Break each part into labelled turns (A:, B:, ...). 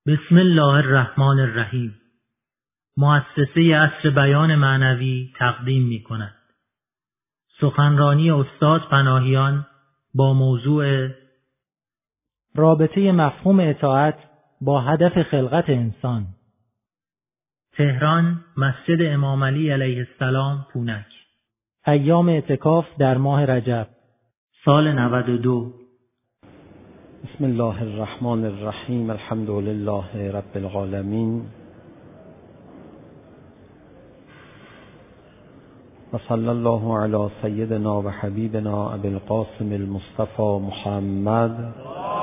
A: بسم الله الرحمن الرحیم. مؤسسه عصر بیان معنوی تقدیم می کند سخنرانی استاد پناهیان با موضوع
B: رابطه مفهوم اطاعت با هدف خلقت انسان.
A: تهران، مسجد امام علی علیه السلام، پونک.
B: ایام اعتکاف در ماه رجب،
A: سال 92.
C: بسم الله الرحمن الرحیم. الحمد لله رب العالمین و صلی الله علی سیدنا و حبیبنا ابی القاسم المصطفى محمد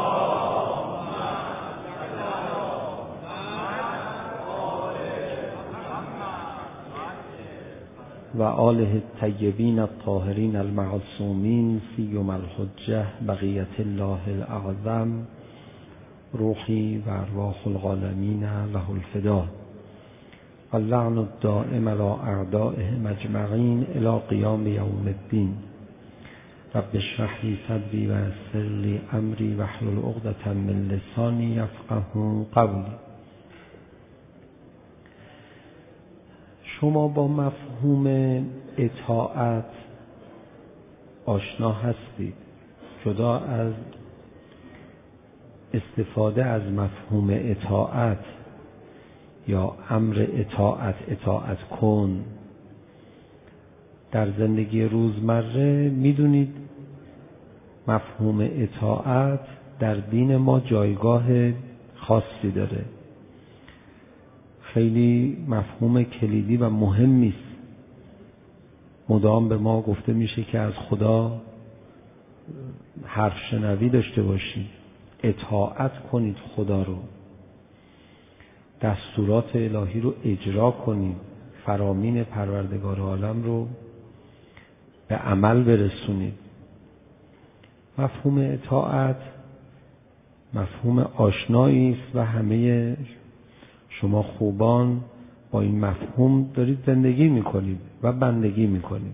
C: و آله الطیبین الطاهرین المعصومین سیما الحجة بقیة الله الاعظم روحی و ارواح العالمین له الفدا و اللعن الدائم علی اعدائهم اجمعین الی قیام یوم الدین. رب اشرح لی صدری و یسر لی امری واحلل عقدة من لسانی یفقهوا قولی. شما با مفهوم اطاعت آشنا هستید. جدا از استفاده از مفهوم اطاعت یا امر اطاعت کن در زندگی روزمره، میدونید مفهوم اطاعت در دین ما جایگاه خاصی داره. خیلی مفهوم کلیدی و مهمی است. مدام به ما گفته میشه که از خدا حرف شنوی داشته باشید، اطاعت کنید، خدا رو، دستورات الهی رو اجرا کنید، فرامین پروردگار عالم رو به عمل برسونید. مفهوم اطاعت مفهوم آشنایی است و همه شما خوبان با این مفهوم دارید زندگی میکنید و بندگی میکنید.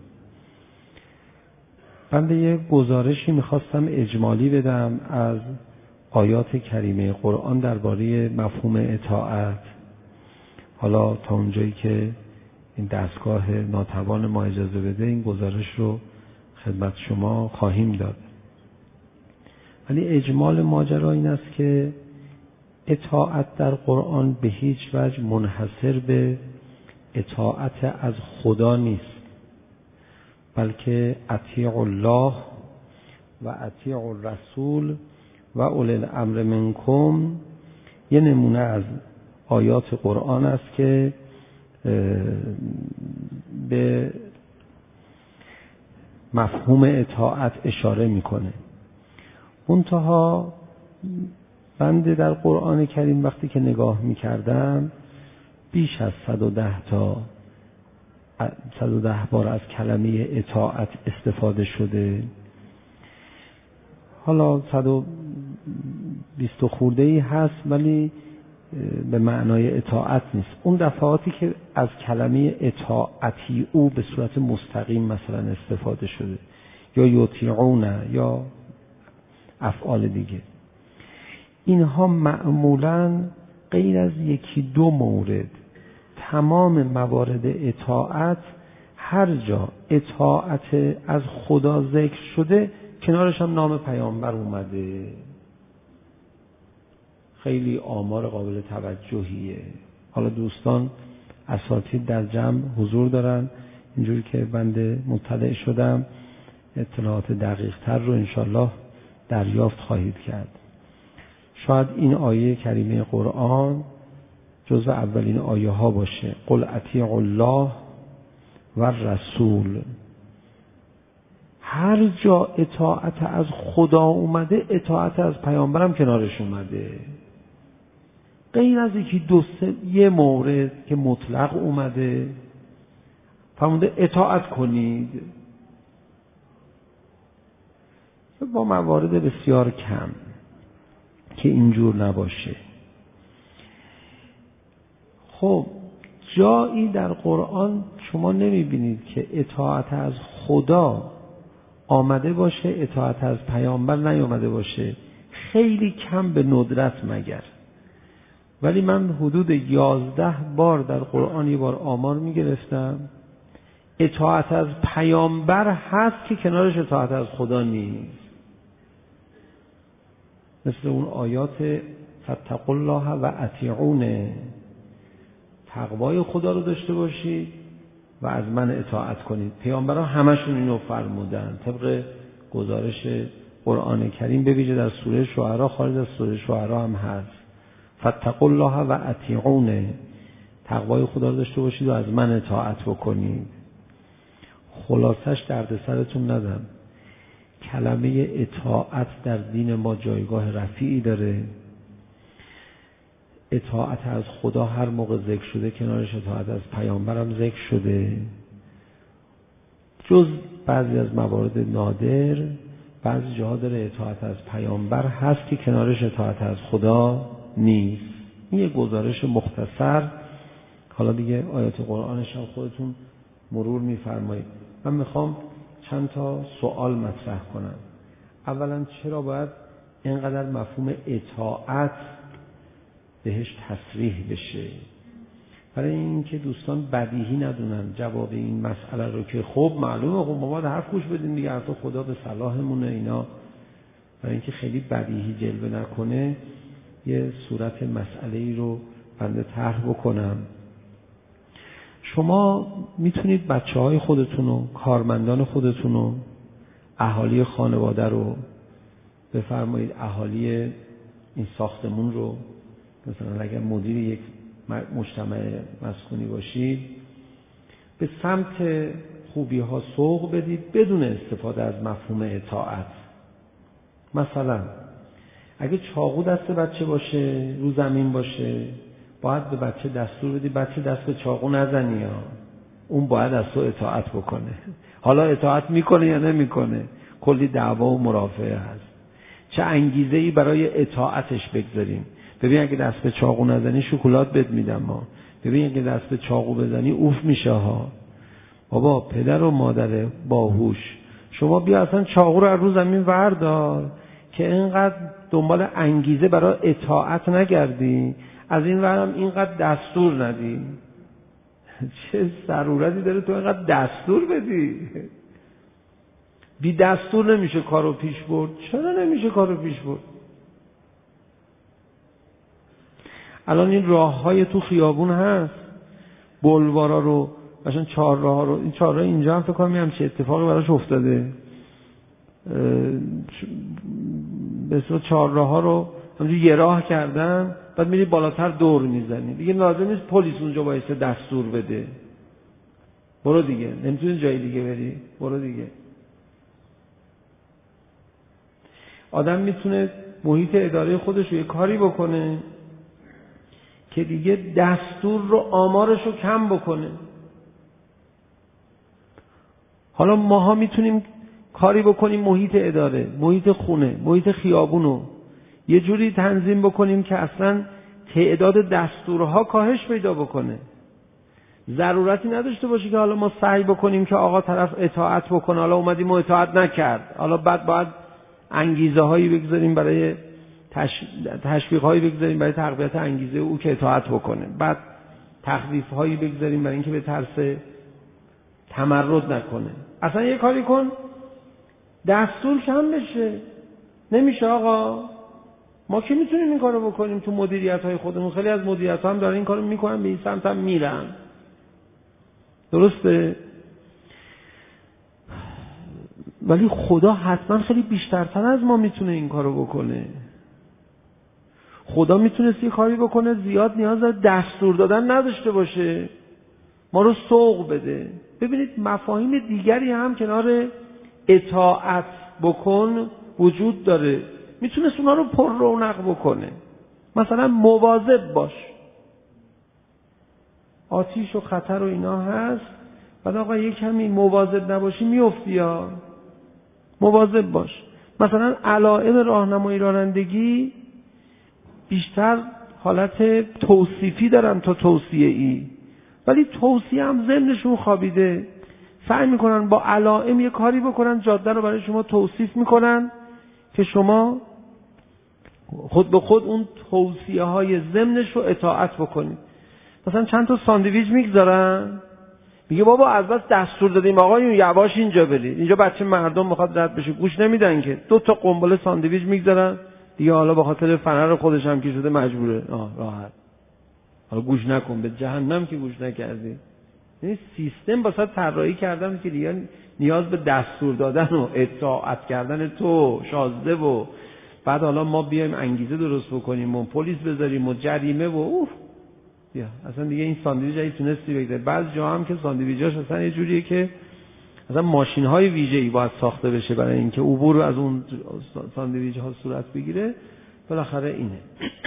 C: بنده یه گزارشی میخواستم اجمالی بدم از آیات کریمه قرآن درباره مفهوم اطاعت. حالا تا اونجایی که این دستگاه ناتوان ما اجازه بده این گزارش رو خدمت شما خواهیم داد. ولی اجمال ماجرا این است که اطاعت در قرآن به هیچ وجه منحصر به اطاعت از خدا نیست، بلکه اطیعوا الله و اطیعوا الرسول و اولی الامر منکم یه نمونه از آیات قرآن است که به مفهوم اطاعت اشاره میکنه. منتها بنده در قرآن کریم وقتی که نگاه میکردم بیش از 110 بار از کلمه اطاعت استفاده شده. حالا 120 خورده‌ای هست ولی به معنای اطاعت نیست. اون دفعاتی که از کلمه اطاعتی او به صورت مستقیم مثلا استفاده شده یا یطیعون یا افعال دیگه، اینها معمولاً غیر از یکی دو مورد تمام موارد اطاعت هر جا اطاعت از خدا ذکر شده کنارش هم نام پیامبر اومده. خیلی آمار قابل توجهیه. حالا دوستان اساتید در جمع حضور دارن، اینجوری که بنده مطلع شدم اطلاعات دقیق تر رو انشالله دریافت خواهید کرد. شاید این آیه کریمه قرآن جزو اولین آیه ها باشه. قل اطیعوا الله و رسول. هر جا اطاعت از خدا اومده اطاعت از پیامبرم کنارش اومده. غیر از یه مورد که مطلق اومده فرموده اطاعت کنید، با موارد بسیار کم که اینجور نباشه. خب جایی در قرآن شما نمیبینید که اطاعت از خدا آمده باشه اطاعت از پیامبر نیامده باشه، خیلی کم به ندرت مگر. ولی من حدود 11 بار در قرآن یه بار آمار میگرفتم اطاعت از پیامبر هست که کنارش اطاعت از خدا نیست. مثل اون آیات فاتقوا الله و اطیعون، تقوای خدا رو داشته باشید و از من اطاعت کنید. پیامبران همشون اینو فرمودن طبق گزارش قرآن کریم، به ویژه در سوره شعرا، خارج از سوره شعرا هم هست. فاتقوا الله و اطیعون، تقوای خدا رو داشته باشید و از من اطاعت بکنید. خلاصش دردسرتون ندم، کلمه اطاعت در دین ما جایگاه رفیعی داره. اطاعت از خدا هر موقع ذکر شده کنارش اطاعت از پیامبرم ذکر شده، جز بعضی از موارد نادر بعضی جاها داره اطاعت از پیامبر هست که کنارش اطاعت از خدا نیست. این یه گزارش مختصر، حالا دیگه آیات قرآنش هم خودتون مرور می‌فرمایید. من میخوام چند تا سوال مطرح کنم. اولا چرا باید اینقدر مفهوم اطاعت بهش تصریح بشه؟ برای اینکه دوستان بدیهی ندونن جواب این مسئله رو که خب معلومه، خب ما باید حرف گوش بدیم دیگه، حرف خدا به صلاحمونه اینا. برای اینکه خیلی بدیهی جلوه نکنه یه صورت مسئله‌ای رو بنده طرح بکنم. شما میتونید بچه‌های خودتون و کارمندان خودتون و اهالی خانواده رو بفرمایید، اهالی این ساختمون رو، مثلا اگر مدیر یک مجتمع مسکونی باشید، به سمت خوبی ها سوق بدید بدون استفاده از مفهوم اطاعت. مثلا اگه چاقو دست بچه باشه، رو زمین باشه، باید به بچه دستور بدی بچه دست به چاقو نزنی ها. اون باید از تو اطاعت بکنه. حالا اطاعت میکنه یا نمیکنه، کلی دعوا و مرافعه هست. چه انگیزه‌ای برای اطاعتش بگذاریم. ببین اگه دست به چاقو نزنی شکلات بد میدم ما. ببین اگه دست به چاقو بزنی اوف میشه ها. بابا پدر و مادر باهوش، شما بیا اصلا چاقو رو از رو زمین وردار که اینقدر دنبال انگیزه برای اطاعت نگردی، از این ورم اینقدر دستور ندی. چه ضرورتی داره تو اینقدر دستور بدی؟ بی دستور نمیشه کارو پیش برد. چرا نمیشه کارو پیش برد؟ الان این راه‌های تو خیابون هست، بولوارا رو، مثلا چهارراه رو، این چهارراه اینجا هم فکر کنم همچین اتفاقی براش افتاده. به اصطلاح چهارراه‌ها رو همونجوری یه راه کردن، بعد میری بالاتر دور میزنی. دیگه لازم نیست پلیس اونجا باید دستور بده. برو دیگه، نمیتونی جای دیگه بری، برو دیگه. آدم میتونه محیط اداره خودش رو یه کاری بکنه که دیگه دستور رو آمارش رو کم بکنه. حالا ماها میتونیم کاری بکنیم محیط اداره، محیط خونه، محیط خیابونو یه جوری تنظیم بکنیم که اصلا تعداد دستورها کاهش پیدا بکنه. ضرورتی نداشته باشه که حالا ما سعی بکنیم که آقا طرف اطاعت بکنه، حالا اومدیم و اطاعت نکرد، حالا بعد باید انگیزه هایی بگذاریم برای تشویق هایی بگذاریم برای تقویت انگیزه او که اطاعت بکنه، بعد تخفیف هایی بگذاریم برای اینکه به ترس تمرد نکنه. اصلا یه کاری کن دستور کم بشه. نمیشه آقا. ما که میتونیم این کارو بکنیم تو مدیریت های خودمون. خیلی از مدیریت ها هم دارن این کارو میکنن، به این سمت هم میرن. درسته؟ ولی خدا حتما خیلی بیشترتر از ما میتونه این کارو بکنه. خدا میتونه یه کاری بکنه زیاد نیاز به دستور دادن نداشته باشه، ما رو سوق بده. ببینید مفاهیم دیگری هم کنار اطاعت بکن وجود داره، میتونست اونا رو پر رونق بکنه. مثلا مواظب باش، آتیش و خطر و اینا هست، بعد آقا یک کمی مواظب نباشی میفتی یا مواظب باش. مثلا علائم راهنمایی رانندگی بیشتر حالت توصیفی دارن تا توصیه‌ای، ولی توصیه هم ضمنشون خوابیده. سعی میکنن با علائم یه کاری بکنن، جاده رو برای شما توصیف میکنن که شما خود به خود اون توصیه های ضمنش رو اطاعت بکنید. مثلا چند تا ساندویچ میگذارن، میگه بابا از بس دستور دادیم آقایون یواش اینجا برید، اینجا بچه مردم میخواد رد بشه، گوش نمیدن که. 2 تا قنبله ساندویچ میگذارن دیگه، حالا به خاطر فنر خودش هم که شده مجبوره راحت، حالا گوش نکن، به جهنم که گوش نکردی. یعنی سیستم واسه طراحی کردن که دیگه نیاز به دستور دادن و اطاعت کردن تو شازده و بعد حالا ما بیایم انگیزه درست بکنیم و پلیس بذاریم و جریمه و اوف بیا اصلا دیگه این ساندویچ هایی تونستی بگذاری. بعضی جا هم که ساندویچاش اصلا یه جوریه که اصلا ماشین های ویژه‌ای باید ساخته بشه برای اینکه عبور از اون ساندویچ ها صورت بگیره. بالاخره اینه.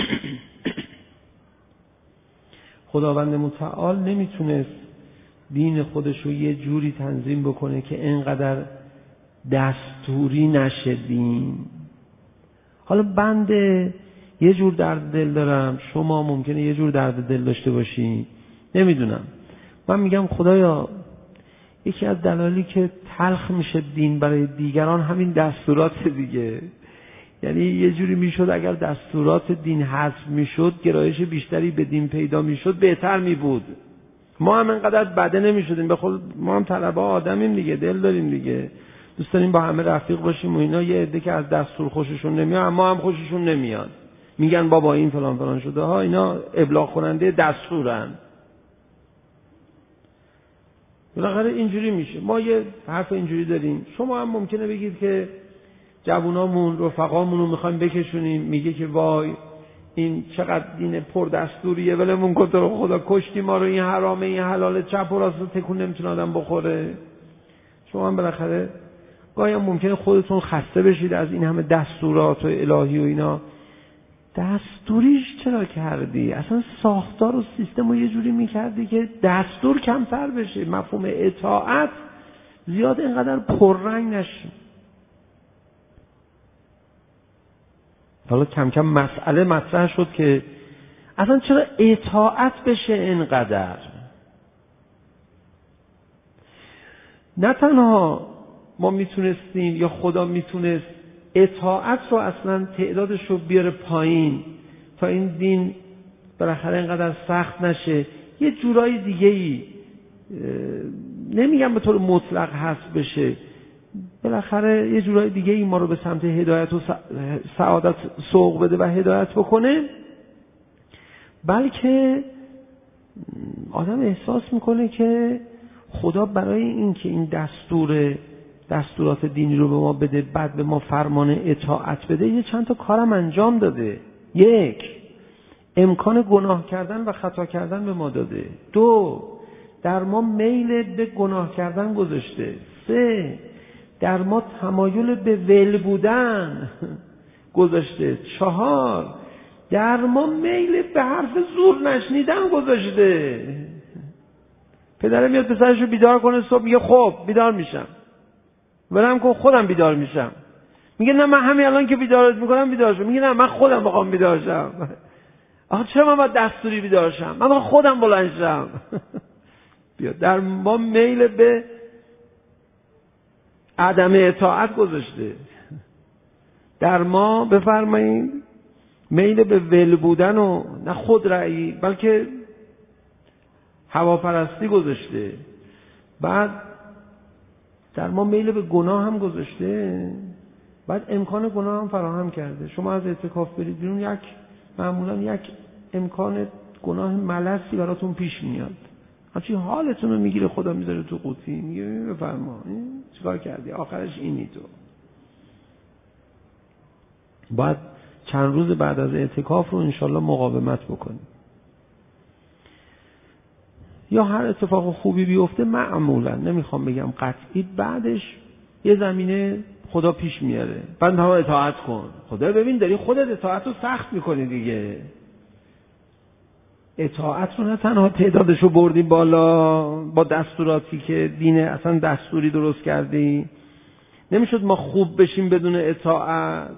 C: خداوند متعال نمیتونست دین خودش رو یه جوری تنظیم بکنه که اینقدر دستوری نشه دین. حالا بنده یه جور درد دل دارم، شما ممکنه یه جور درد دل داشته باشین، نمیدونم. من میگم خدایا یکی از دلایلی که تلخ میشه دین برای دیگران همین دستورات دیگه. یعنی یه جوری میشد اگر دستورات دین حذف میشد، گرایش بیشتری به دین پیدا میشد، بهتر میبود. ما هم انقدر بده نمیشدیم، به خود ما هم طلبه آدمیم دیگه، دل داریم دیگه، دوست داریم با همه رفیق باشیم و اینا. یه عده که از دستور خوششون نمیاد، اما هم خوششون نمیاد، میگن بابا این فلان فلان شده ها، اینا ابلاغ کننده دستورن. بالاخره اینجوری میشه. ما یه حرف اینجوری داریم، شما هم ممکنه بگید که جوونامون رفقامون رو میخوایم بکشونیم، میگه که وای این چقدر دین پر دستوریه، ولمون کن تو رو خدا، کشتی ما رو، این حرامه این حلاله، چپ و راست تکون نمیتونه آدم بخوره. شما هم بالاخره گاهی هم ممکنه خودتون خسته بشید از این همه دستورات و الهی و اینا. دستوریش چرا کردی؟ اصلا ساختار و سیستم رو یه جوری میکردی که دستور کمتر بشه، مفهوم اطاعت زیاد اینقدر پررنگ نشه. حالا کم کم مسئله مطرح شد که اصلا چرا اطاعت بشه اینقدر. نه تنها ما میتونستیم یا خدا میتونست اطاعت رو اصلا تعدادش رو بیاره پایین تا این دین بالاخره اینقدر سخت نشه، یه جورای دیگه‌ای، نمیگم به طور مطلق حذف بشه، بالاخره یه جورای دیگه‌ای ما رو به سمت هدایت و سعادت سوق بده و هدایت بکنه. بلکه آدم احساس میکنه که خدا برای این که این دستورات دینی رو به ما بده، بعد به ما فرمان اطاعت بده، یه چند تا کارم انجام داده. 1 امکان گناه کردن و خطا کردن به ما داده. 2 در ما میل به گناه کردن گذاشته. 3 در ما تمایل به ول بودن گذاشته. 4 در ما میل به حرف زور نشنیدن گذاشته. پدره میاد پسرش رو بیدار کنه صبح، میگه خب بیدار میشم، برم کن خودم بیدار میشم. میگه نه من همین الان که بیدارت میکنم بیدار شم. میگه نه من خودم بخوام بیدار شم. آخه چرا من باید دستوری بیدار شم؟ من باید خودم بلند شم. بیا در ما میل به عدم اطاعت گذاشته. در ما بفرمایید میل به ول بودن و نه خود رأیی بلکه هواپرستی گذاشته. بعد در ما میل به گناه هم گذاشته. بعد امکان گناه هم فراهم کرده. شما از اعتکاف برید بیرون، معمولا یک امکان گناه ملسی براتون پیش میاد. همچین حالتون رو میگیره، خدا میذاره تو قوطی، میگه بفرما چیکار کردی، آخرش اینی تو. باید چند روز بعد از اعتکاف رو انشالله مقاومت بکنیم. یا هر اتفاق خوبی بیفته معمولا، نمیخوام بگم قطعی، بعدش یه زمینه خدا پیش میاره، بعد هم اطاعت کن. خدا ببین داری خودت اطاعت رو سخت میکنی دیگه. اطاعت رو نه تنها تعدادش رو بردی بالا با دستوراتی که دین اصلا دستوری درست کردی، نمیشد ما خوب بشیم بدون اطاعت.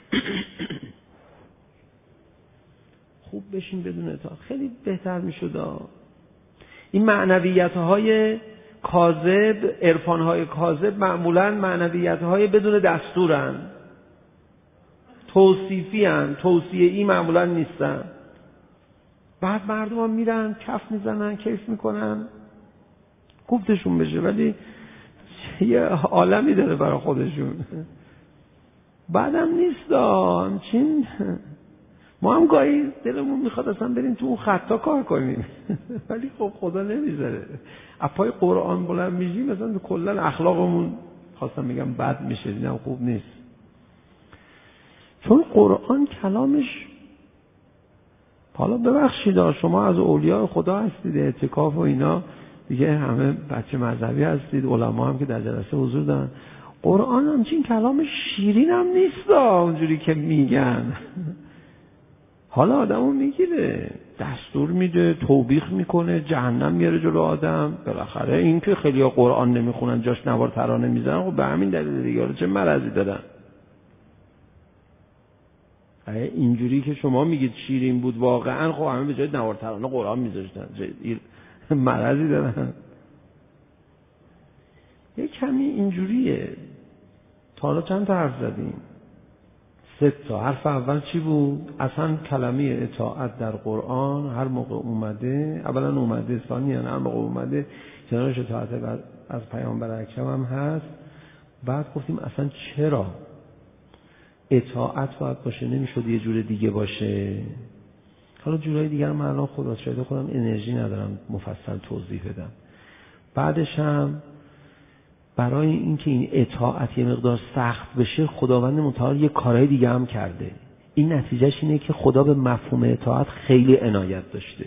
C: خوب بشیم بدون اطاعت خیلی بهتر میشد. این معنویت‌های کاذب، عرفان‌های کاذب معمولاً معنویت‌های بدون دستورن. توصیفی هن، توصیه‌ای معمولا نیستن. بعد مردم هم میرن کف میزنن، کیف میکنن، گفتشون بشه، ولی یه عالمی داره برای خودشون. بعدم نیست همچین. ما هم گاهی دلمون میخواد اصلا بریم تو اون خطا کار کنیم ولی خب خدا نمیذاره. اپای قرآن بلند میشیم مثلا کلا اخلاقمون خواستم بگم بد میشه، اینم خوب نیست. چون قرآن کلامش، حالا ببخشید شما از اولیاء خدا هستید، اعتکاف و اینا دیگه همه بچه مذهبی هستید، علما هم که در جلسه حضور دارن، قرآن همچین کلام شیرین هم نیست اونجوری که میگن. حالا آدمو میگیره، دستور میده، توبیخ میکنه، جهنم میاره جلو آدم. بالاخره این که خیلی قرآن نمیخونن، جاش نوار ترانه میزنن، خب به همین دلیل دیگه. چه مرضی دارن؟ اینجوری که شما میگید شیرین بود واقعا، خب همه به جای نوار ترانه قرآن میذاشتن. مرضی دارن؟ یه کمی اینجوریه. تا حالا چند تا حرف زدیم؟ 3 تا. حرف اول چی بود؟ اصلا کلمه اطاعت در قرآن هر موقع اومده، اولا اومده، ثانیاً هر موقع اومده کنارش اطاعت از پیامبر اکرم هم هست. بعد گفتیم اصلا چرا اطاعت باید باشه، نمیشد یه جور دیگه باشه. حالا جورای دیگر رو من الان شاید خودم انرژی ندارم مفصل توضیح بدم. بعدش هم برای اینکه این اطاعت یه مقدار سخت بشه، خداوند متعال یه کارهای دیگه هم کرده. این نتیجهش اینه که خدا به مفهوم اطاعت خیلی عنایت داشته.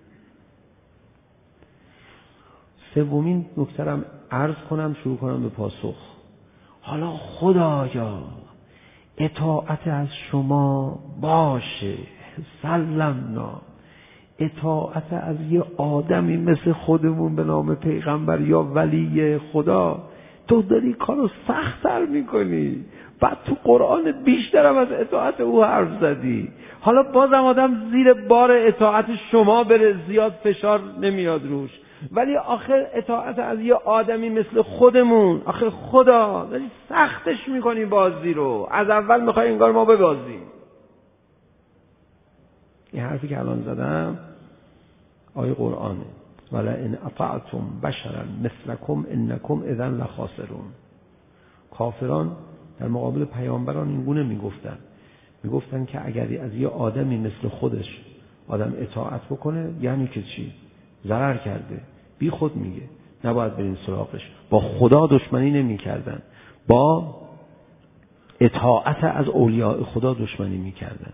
C: سومین نکته‌ام عرض کنم، شروع کنم به پاسخ. حالا خدایا اطاعت از شما باشه، سلمنا، اطاعت از یه آدمی مثل خودمون به نام پیغمبر یا ولی خدا، تو داری کارو سخت‌تر میکنی، بعد تو قرآن بیشترم از اطاعت او حرف زدی. حالا بازم آدم زیر بار اطاعت شما بره، زیاد فشار نمیاد روش، ولی آخر اطاعت از یه آدمی مثل خودمون، آخر خدا داری سختش میکنی بازی رو، از اول میخوای انگار ما ببازیم. این حرفی که الان زدم آیه قرآنه. ولا ان اطعتم بشرا مثلکم انکم اذا لخاسرون. کافران در مقابل پیامبران این گونه میگفتن که اگر از یه آدمی مثل خودش آدم اطاعت بکنه یعنی که چی؟ ضرر کرده، بی خود میگه، نباید برین سراغش. با خدا دشمنی نمیکردن، با اطاعت از اولیاء خدا دشمنی میکردن.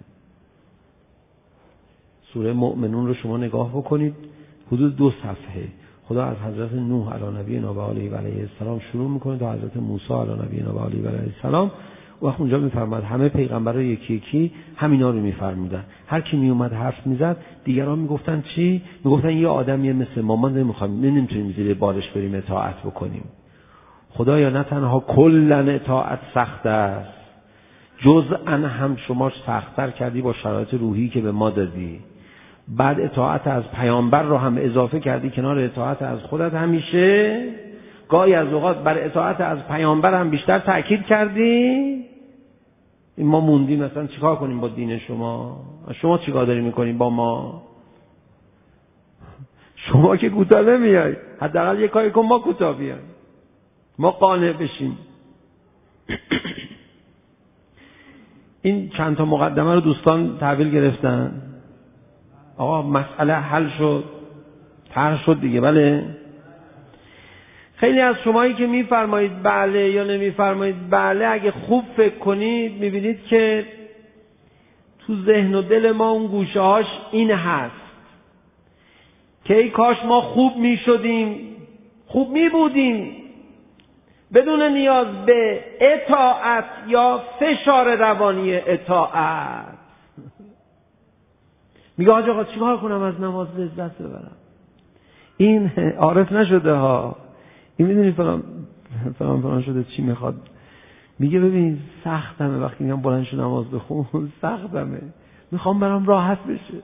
C: سوره مؤمنون رو شما نگاه بکنید، حدود 2 صفحه خدا از حضرت نوح علی نبینا و علیه السلام شروع میکنه تا حضرت موسی علی نبینا و علیه السلام. و اونجا میفرماد همه پیغمبرا یکی یکی همینا رو میفرمودن. هر کی میومد حرف میزد دیگران میگفتن چی؟ میگفتن یه آدمیه مثل ما نمیتونیم زیر بارش بریم اطاعت بکنیم. خدایا نه تنها کلا اطاعت سخت است، جزءا هم شما سخت‌تر کردی با شرایط روحی که به ما دادی. بعد اطاعت از پیامبر رو هم اضافه کردی کنار اطاعت از خودت. همیشه گاهی از اوقات بر اطاعت از پیامبر هم بیشتر تأکید کردی. این ما موندیم مثلا چیکار کنیم با دین شما؟ شما چیکار داری میکنی با ما؟ شما که کوتاه نمیای، حداقل یه کاری کن ما کوتاه بیایم، ما قانع بشیم. این چند تا مقدمه رو دوستان تحویل گرفتن. آقا مسئله حل شد، طرح شد دیگه. بله. خیلی از شمایی که میفرمایید بله یا نمیفرمایید بله، اگه خوب فکر کنید میبینید که تو ذهن و دل ما اون گوشه هاش این هست که ای کاش ما خوب میشدیم، خوب میبودیم بدون نیاز به اطاعت یا فشار روانی اطاعت. میگه حاج آقا چیکار کنم از نماز لذت ببرم؟ این عارف نشده ها، این میدونی فلان شده چی میخواد. میگه ببین سختمه وقتی میگم بلند شو نماز بخون، سختمه، میخوام برام راحت بشه.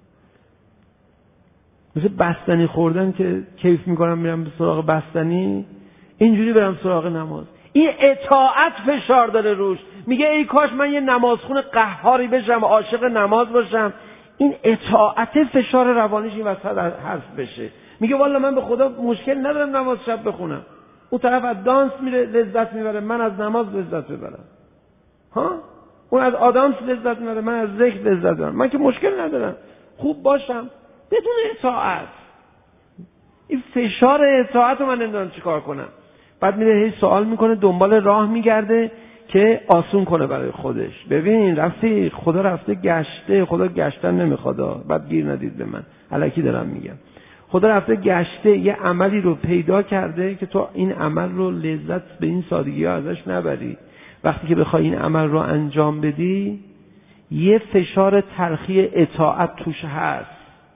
C: مثل بستنی خوردن که کیف میکنم میرم به سراغ بستنی، اینجوری برم سراغ نماز. این اطاعت فشار داره روش. میگه ای کاش من یه نمازخون قهاری بشم، عاشق نماز باشم. این اطاعت فشار روانیش این وسط حذف بشه. میگه والا من به خدا مشکل ندارم نماز شب بخونم. اون طرف از دانس میره لذت میبره، من از نماز لذت ببرم. ها؟ اون از آدانس لذت میبره، من از ذکر لذت ببرم. من که مشکل ندارم، خوب باشم بدون اطاعت. این فشار اطاعت رو من نمیدونم چی کار کنم. بعد میره هی سوال میکنه، دنبال راه میگرده که آسون کنه برای خودش. ببین رفتی، خدا رفته گشته، خدا گشتن نمیخواد، بعد گیر ندید به من، الکی دارم میگم. خدا رفته گشته یه عملی رو پیدا کرده که تو این عمل رو لذت به این سادگی ها ازش نبری. وقتی که بخوای این عمل رو انجام بدی یه فشار تلخی اطاعت توش هست.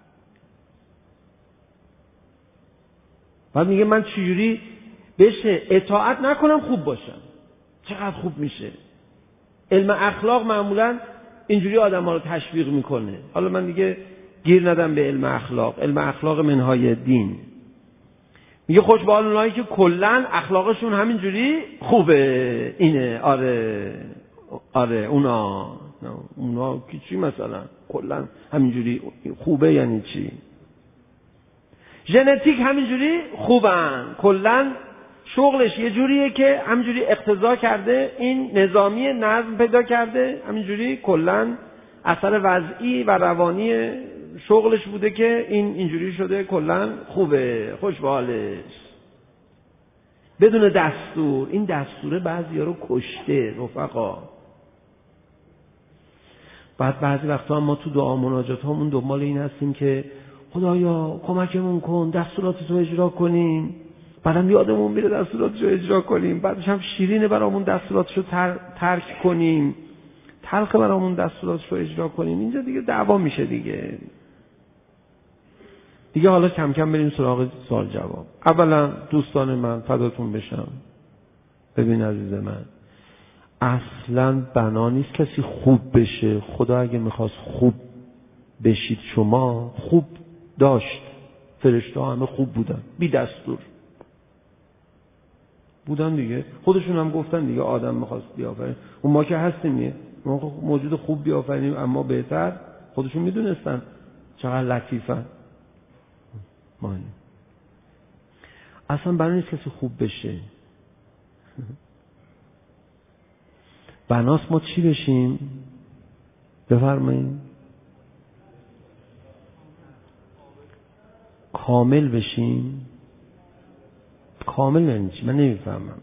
C: بعد میگه من چجوری بشه اطاعت نکنم خوب باشم؟ چقدر خوب میشه. علم اخلاق معمولا اینجوری آدم ها رو تشویق میکنه. حالا من دیگه گیر ندم به علم اخلاق. علم اخلاق منهای دین میگه خوش به حال اونایی که کلن اخلاقشون همینجوری خوبه. اینه آره اونا که چی مثلا کلن همینجوری خوبه یعنی چی؟ ژنتیک همینجوری خوبن، کلن شغلش یه جوریه که همینجوری اقتضا کرده، این نظامی نظم پیدا کرده، همینجوری کلن اثر وضعی و روانی شغلش بوده که این اینجوری شده، کلن خوبه، خوش به حالش، بدون دستور. این دستوره بعضیا رو کشته رفقا. بعد بعضی وقتا ما تو دعا مناجات هامون دنبال این هستیم که خدایا کمکمون کن دستوراتت رو اجرا کنیم، بعدم یادمون میره دستوراتش رو اجرا کنیم، بعدش هم شیرینه برامون دستوراتش رو ترک کنیم، تلخ برامون دستوراتش رو اجرا کنیم. اینجا دیگه دعوا میشه دیگه. حالا کم کم بریم سراغ سوال جواب. اولا دوستان من فداتون بشم، ببین عزیز من، اصلا بنا نیست کسی خوب بشه. خدا اگه میخواست خوب بشید شما خوب داشت. فرشته ها همه خوب بودن، بی دستور بودن دیگه. خودشون هم گفتن دیگه آدم میخواست بیافرین، اون ما که هستیم یه موجود خوب بیافرینیم، اما بهتر خودشون میدونستن چقدر لطیفن. اصلا بنا نیست کسی خوب بشه. بناست ما چی بشیم؟ بفرمایید. کامل بشیم. کامل یعنی چی؟ من نمیفهمم.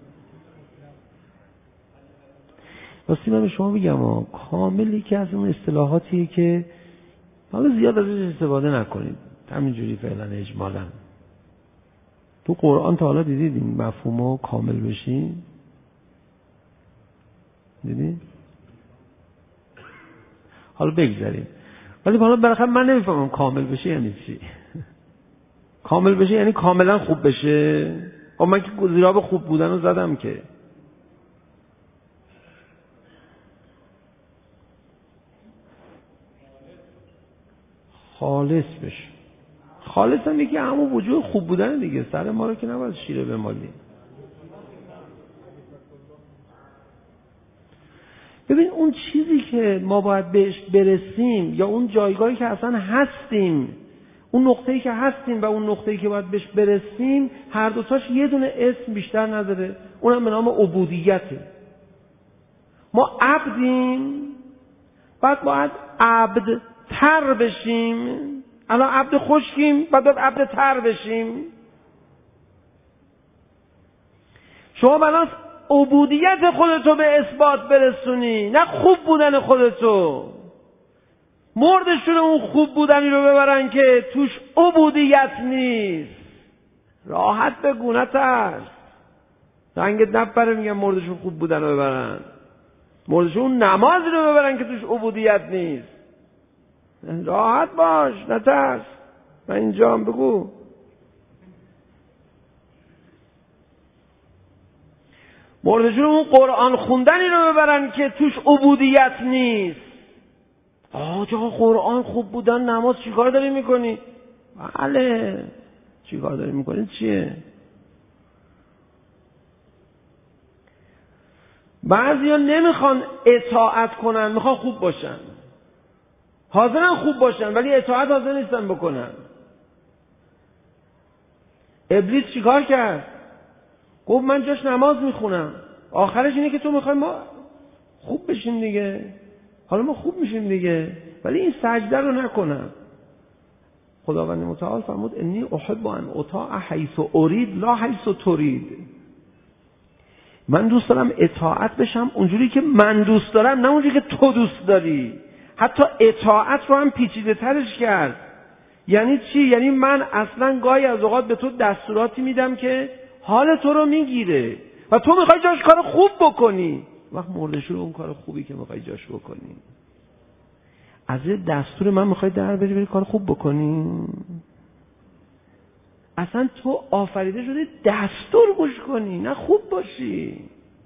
C: واسه من به شما بگم کاملی که از اون اصطلاحاتیه که حالا زیاد ازش استفاده نکنید، همینجوری فعلا اجمالا. تو قرآن تا حالا دیدید این مفهومو کامل بشین؟ دیدید؟ حالا بگذاریم. ولی حالا بالاخره من نمیفهمم کامل بشه یعنی چی. کامل بشه یعنی کاملا خوب بشه. من که زیراب خوب بودن رو زدم که. خالص بشه. خالص هم یکی همون وجود خوب بودن دیگه. سر ما رو که نباید شیره بمالی. ببین اون چیزی که ما باید بهش برسیم یا اون جایگاهی که اصلا هستیم، اون نقطه‌ای که هستیم و اون نقطه‌ای که باید بهش برسیم، هر دوتاش یه دونه اسم بیشتر نداره، اونم به نام عبودیته. ما عبدیم، بعد باید عبدتر بشیم. الان عبد خشکیم، بعد عبدتر بشیم. شما بناس عبودیت خودتو به اثبات برسونی، نه خوب بودن خودتو. مردشون اون خوب بودنی رو ببرن که توش عبودیت نیست. راحت بگو نترس. رنگت نپره میگن مردشون خوب بودن رو ببرن. مردشون اون نمازی رو ببرن که توش عبودیت نیست. راحت باش نترس. من اینجا هم بگو. مردشون اون قرآن خوندنی رو ببرن که توش عبودیت نیست. آجا قرآن خوب بودن، نماز چیکار داری میکنی؟ بله چیکار داری میکنی چیه؟ بعضیا نمیخوان اطاعت کنن، میخوان خوب باشن، حاضرن خوب باشن ولی اطاعت حاضر نیستن بکنن. ابلیس چیکار کرد؟ گفت من جاش نماز میخونم، آخرش اینه که تو میخوای ما خوب بشیم دیگه، حالا ما خوب میشیم دیگه ولی این سجده رو نکنم. خداوند متعال فرمود انی احب ان اطاع حیث ارید لا حیث ترید. من دوست دارم اطاعت بشم اونجوری که من دوست دارم، نه اونجوری که تو دوست داری. حتی اطاعت رو هم پیچیده ترش کرد. یعنی چی؟ یعنی من اصلا گاهی از اوقات به تو دستوراتی میدم که حال تو رو میگیره و تو میخوای جاش کار خوب بکنی، وقت مردشور اون کار خوبی که میخوای جاش بکنی. از یه دستور من میخوای در بری کار خوب بکنی؟ اصلا تو آفریده شده دستور گوش کنی، نه خوب باشی.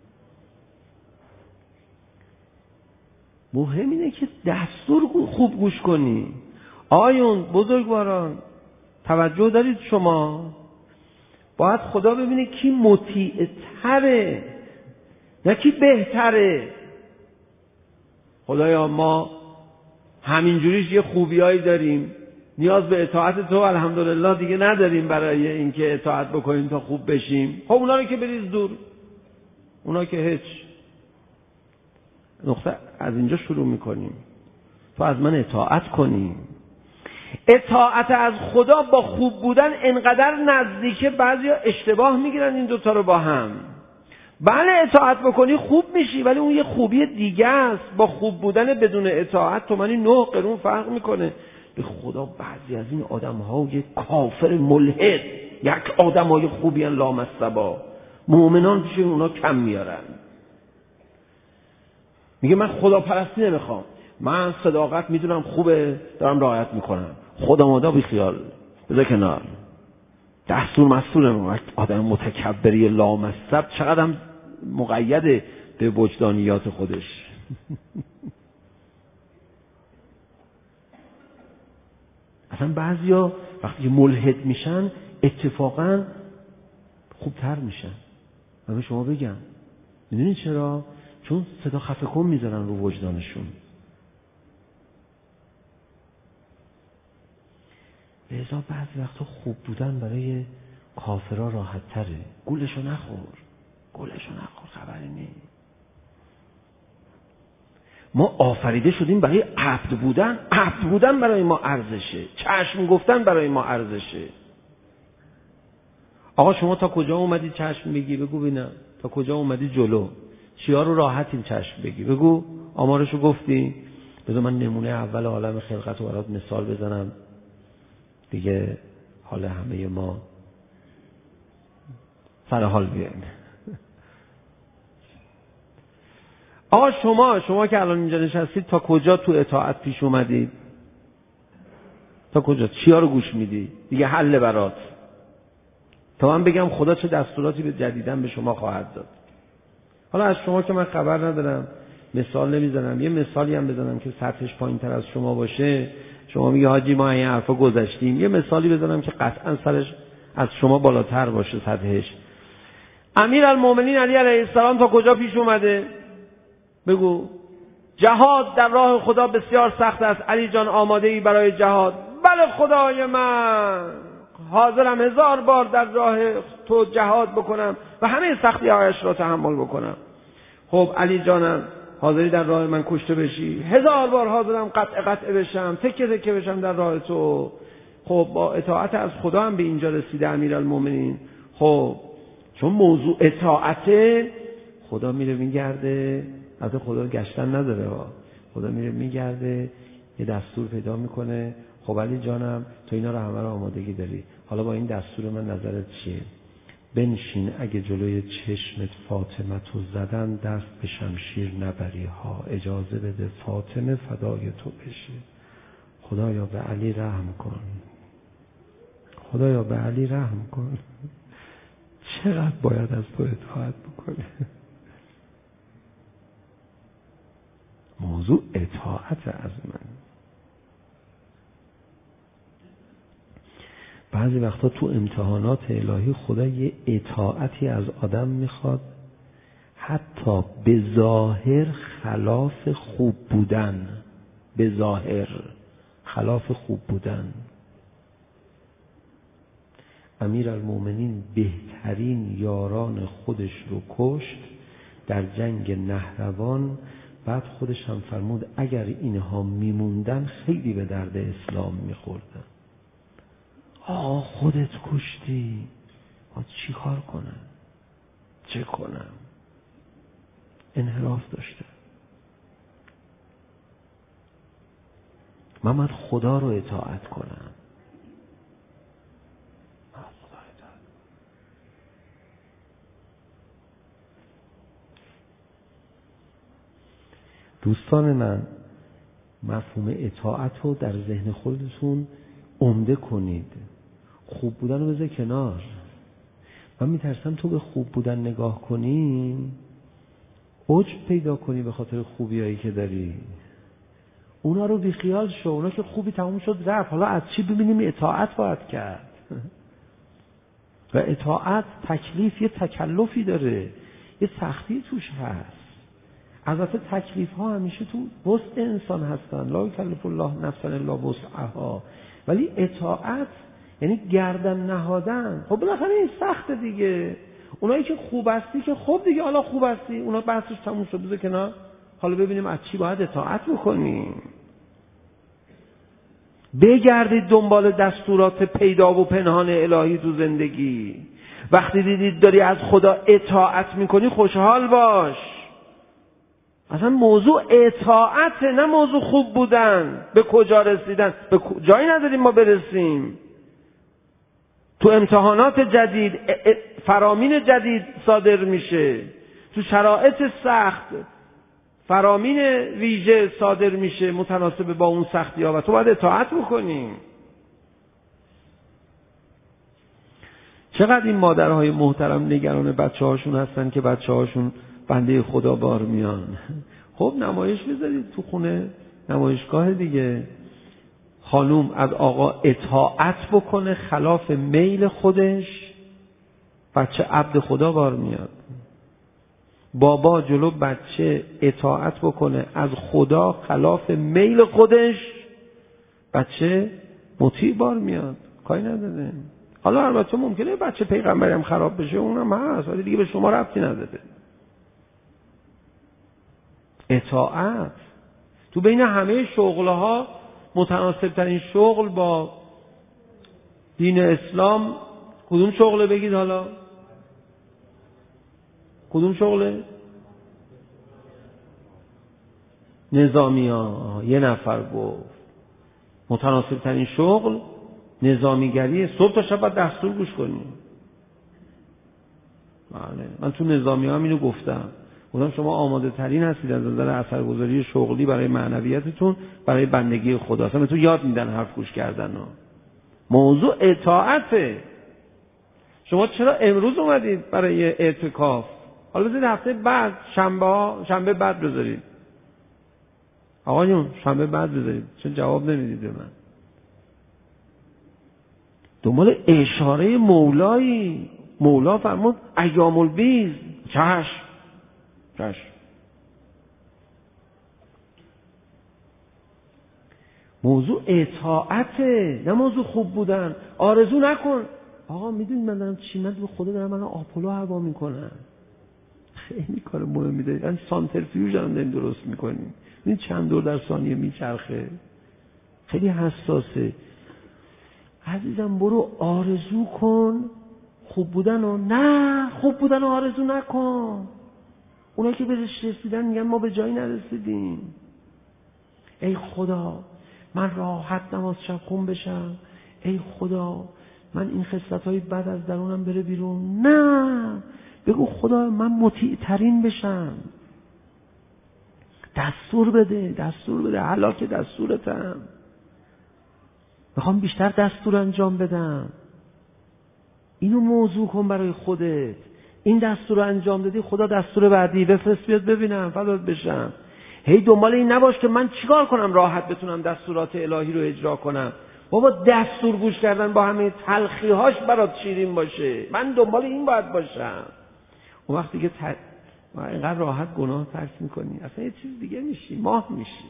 C: مهم اینه که دستور خوب گوش کنی. آیون بزرگواران توجه دارید شما؟ باید خدا ببینه کی مطیع تره نه کی بهتره. خدایا ما همینجوریش یه خوبیایی داریم، نیاز به اطاعت تو الحمدلله دیگه نداریم برای اینکه اطاعت بکنیم تا خوب بشیم. خب اونا رو که بریز دور، اونا که هیچ. نقطه از اینجا شروع میکنیم. تو از من اطاعت کنی. اطاعت از خدا با خوب بودن انقدر نزدیکه بعضیا اشتباه میگیرن این دوتا رو با هم. بله اطاعت بکنی خوب میشی ولی اون یه خوبی دیگه است. با خوب بودن بدون اطاعت تومانی 9 قرون فرق میکنه. به خدا بعضی از این آدم‌های کافر ملحد یک آدمای خوبی ان لامصبا، مؤمنان پیش اونا کم میارن. میگه من خداپرستی نمیخوام، من صداقت میدونم خوبه دارم رعایت میکنم، خدا مادا بی خیال بذار کنار، دستور مستور. آدم متکبری لامصب چقدر هم مقید به وجدانیات خودش. اصلا بعضیا وقتی ملحد میشن اتفاقا خوبتر میشن. من به شما بگم میدونید چرا؟ چون صدا خفه کن میذارن رو وجدانشون. لذا بعضی وقتا خوب بودن برای کافرها راحت تره. گولشو نخور خبری نیست. ما آفریده شدیم برای عبد بودن برای ما ارزشه، چشم گفتن برای ما ارزشه. آقا شما تا کجا اومدی چشم بگی؟ بگو ببینم تا کجا اومدی جلو؟ چیا رو راحتیم چشم بگی؟ بگو آمارشو گفتی؟ بذار من نمونه اول عالم خلقت رو برات مثال بزنم دیگه حال همه ما سر حال بیایم. آقا شما که الان اینجا نشستید تا کجا تو اطاعت پیش اومدید؟ تا کجا؟ چیا رو گوش میدی؟ دیگه حل برات تا من بگم خدا چه دستوراتی به جدیدن به شما خواهد داد. حالا از شما که من خبر ندارم مثال نمیزنم، یه مثالی هم بزنم که سطحش پایین تر از شما باشه. شما میگه حاجی ما این حرفا گذاشتیم، یه مثالی بزنم که قطعا سرش از شما بالاتر باشه سطحش. امیرالمومنین علی علیه السلام تا کجا پیش اومده؟ بگو. جهاد در راه خدا بسیار سخت است. علی جان آماده ای برای جهاد؟ بله خدای من حاضرم 1000 بار در راه تو جهاد بکنم و همه سختی هایش را تحمل بکنم. خب علی جانم حاضری در راه من کشته بشی؟ 1000 بار حاضرم قطعه بشم، تکه بشم در راه تو. خب با اطاعت از خدا هم به اینجا رسیده امیرالمومنین. خب چون موضوع اطاعته، خدا میره میگرده، البته خدا گشتن نداره، خدا میره میگرده یه دستور پیدا میکنه. خب علی جانم تو اینا رو همه رو آمادگی داری، حالا با این دستور من نظرت چیه؟ بنشین اگه جلوی چشمت فاطمه تو زدن دست به شمشیر نبری ها، اجازه بده فاطمه فدای تو بشه. خدایا به علی رحم کن، خدایا به علی رحم کن. چقدر باید از تو اطاعت بکنه؟ موضوع اطاعت از من. بعضی وقتا تو امتحانات الهی خدا یه اطاعتی از آدم میخواد حتی به ظاهر خلاف خوب بودن، به ظاهر خلاف خوب بودن. امیرالمومنین بهترین یاران خودش رو کشت در جنگ نهروان. بعد خودش هم فرمود اگر اینها میموندن خیلی به درد اسلام میخوردن. آقا خودت کشتی، باید چی کار کنم؟ چه کنم؟ انحراف داشته. من باید خدا رو اطاعت کنم. دوستان من، مفهوم اطاعت رو در ذهن خودتون عمده کنید. خوب بودن رو بذار کنار. من میترسم تو به خوب بودن نگاه کنی، عجب پیدا کنی به خاطر خوبیایی که داری. اونا رو بیخیال شو. اونا که خوبی تموم شد رفت. حالا از چی ببینیم اطاعت باید کرد؟ و اطاعت تکلیف یه تکلفی داره، یه سختی توش هست. البته تکلیف ها همیشه تو وسع انسان هستن، لا یکلف الله نفسا الا وسعها. ولی اطاعت یعنی گردن نهادن. خب بالاخره این سخته دیگه. اونایی که خوب هستی که خب دیگه، حالا خوب هستی، اونا بحثش تموم شد، بذار کنار. حالا ببینیم از چی باید اطاعت بکنیم. بگردید دنبال دستورات پیدا و پنهان الهی تو زندگی. وقتی دیدید داری از خدا اطاعت میکنی خوشحال باش. اصلا موضوع اطاعته، نه موضوع خوب بودن. به کجا رسیدن؟ به جایی نداریم ما برسیم. تو امتحانات جدید فرامین جدید صادر میشه، تو شرایط سخت فرامین ویژه صادر میشه متناسب با اون سختی ها و تو باید اطاعت بکنی. چقدر این مادرهای محترم نگران بچه هاشون هستن که بچه هاشون بنده خدا بار میان. خب نمایش بذارید تو خونه، نمایشگاه دیگه. خانوم از آقا اطاعت بکنه خلاف میل خودش، بچه عبد خدا بار میاد. بابا جلو بچه اطاعت بکنه از خدا خلاف میل خودش، بچه مطیع بار میاد. کاری نداره. حالا البته ممکنه بچه پیغمبری هم خراب بشه، اونم هست، ولی دیگه به شما ربطی نداره. اطاعت تو بین همه شغلها متناسب ترین شغل با دین اسلام کدوم شغله بگید؟ حالا کدوم شغله؟ نظامی ها. یه نفر گفت متناسب ترین شغل نظامیگریه. صبح تا شب باید دستور گوش کنیم. بله، من تو نظامی ها اینو گفتم شما آماده ترین هستید از نظر اثرگذاری شغلی برای معنویتتون، برای بندگی خدا. اصلا تو یاد میدن حرف گوش کردن. موضوع اطاعته. شما چرا امروز اومدید برای اعتکاف؟ حالا بذارید هفته بعد شنبه بعد بذارید. آقایون شنبه بعد بذارید. چون جواب نمیدید به من؟ دنبال اشاره مولایی. مولا فرمود ایام البیض. چشم. موضوع اطاعته، نه موضوع خوب بودن. آرزو نکن. آقا میدونید من دارم چی؟ من به خدا دارم من آپولو هوا میکنم. خیلی کار مهمی دارید. من سانترفیوژ هم داریم درست میکنیم. ببین چند دور در ثانیه میچرخه. خیلی حساسه. عزیزم برو آرزو کن خوب بودن رو. نه، خوب بودن رو آرزو نکن. اونایی که بهش رسیدن میگن ما به جایی نرسیدیم. ای خدا من راحت نماز شب خون بشم. ای خدا من این خصلت‌های بد از درونم بره بیرون. نه، بگو خدا من مطیع ترین بشم. دستور بده. هلاک دستورتم. میخوام بیشتر دستور انجام بدم. اینو موضوع کن برای خودت. این دستور رو انجام دادی، خدا دستور بعدی بفرست بیاد ببینم فدات بشم. هی دنبال این نباش که من چیکار کنم راحت بتونم دستورات الهی رو اجرا کنم. بابا دستور گوش کردن با همه تلخی‌هاش برات شیرین باشه. من دنبال این باید باشم. اون وقتی که و اینقدر راحت گناه ترک میکنی، اصلا یه چیز دیگه میشی، ماه میشی.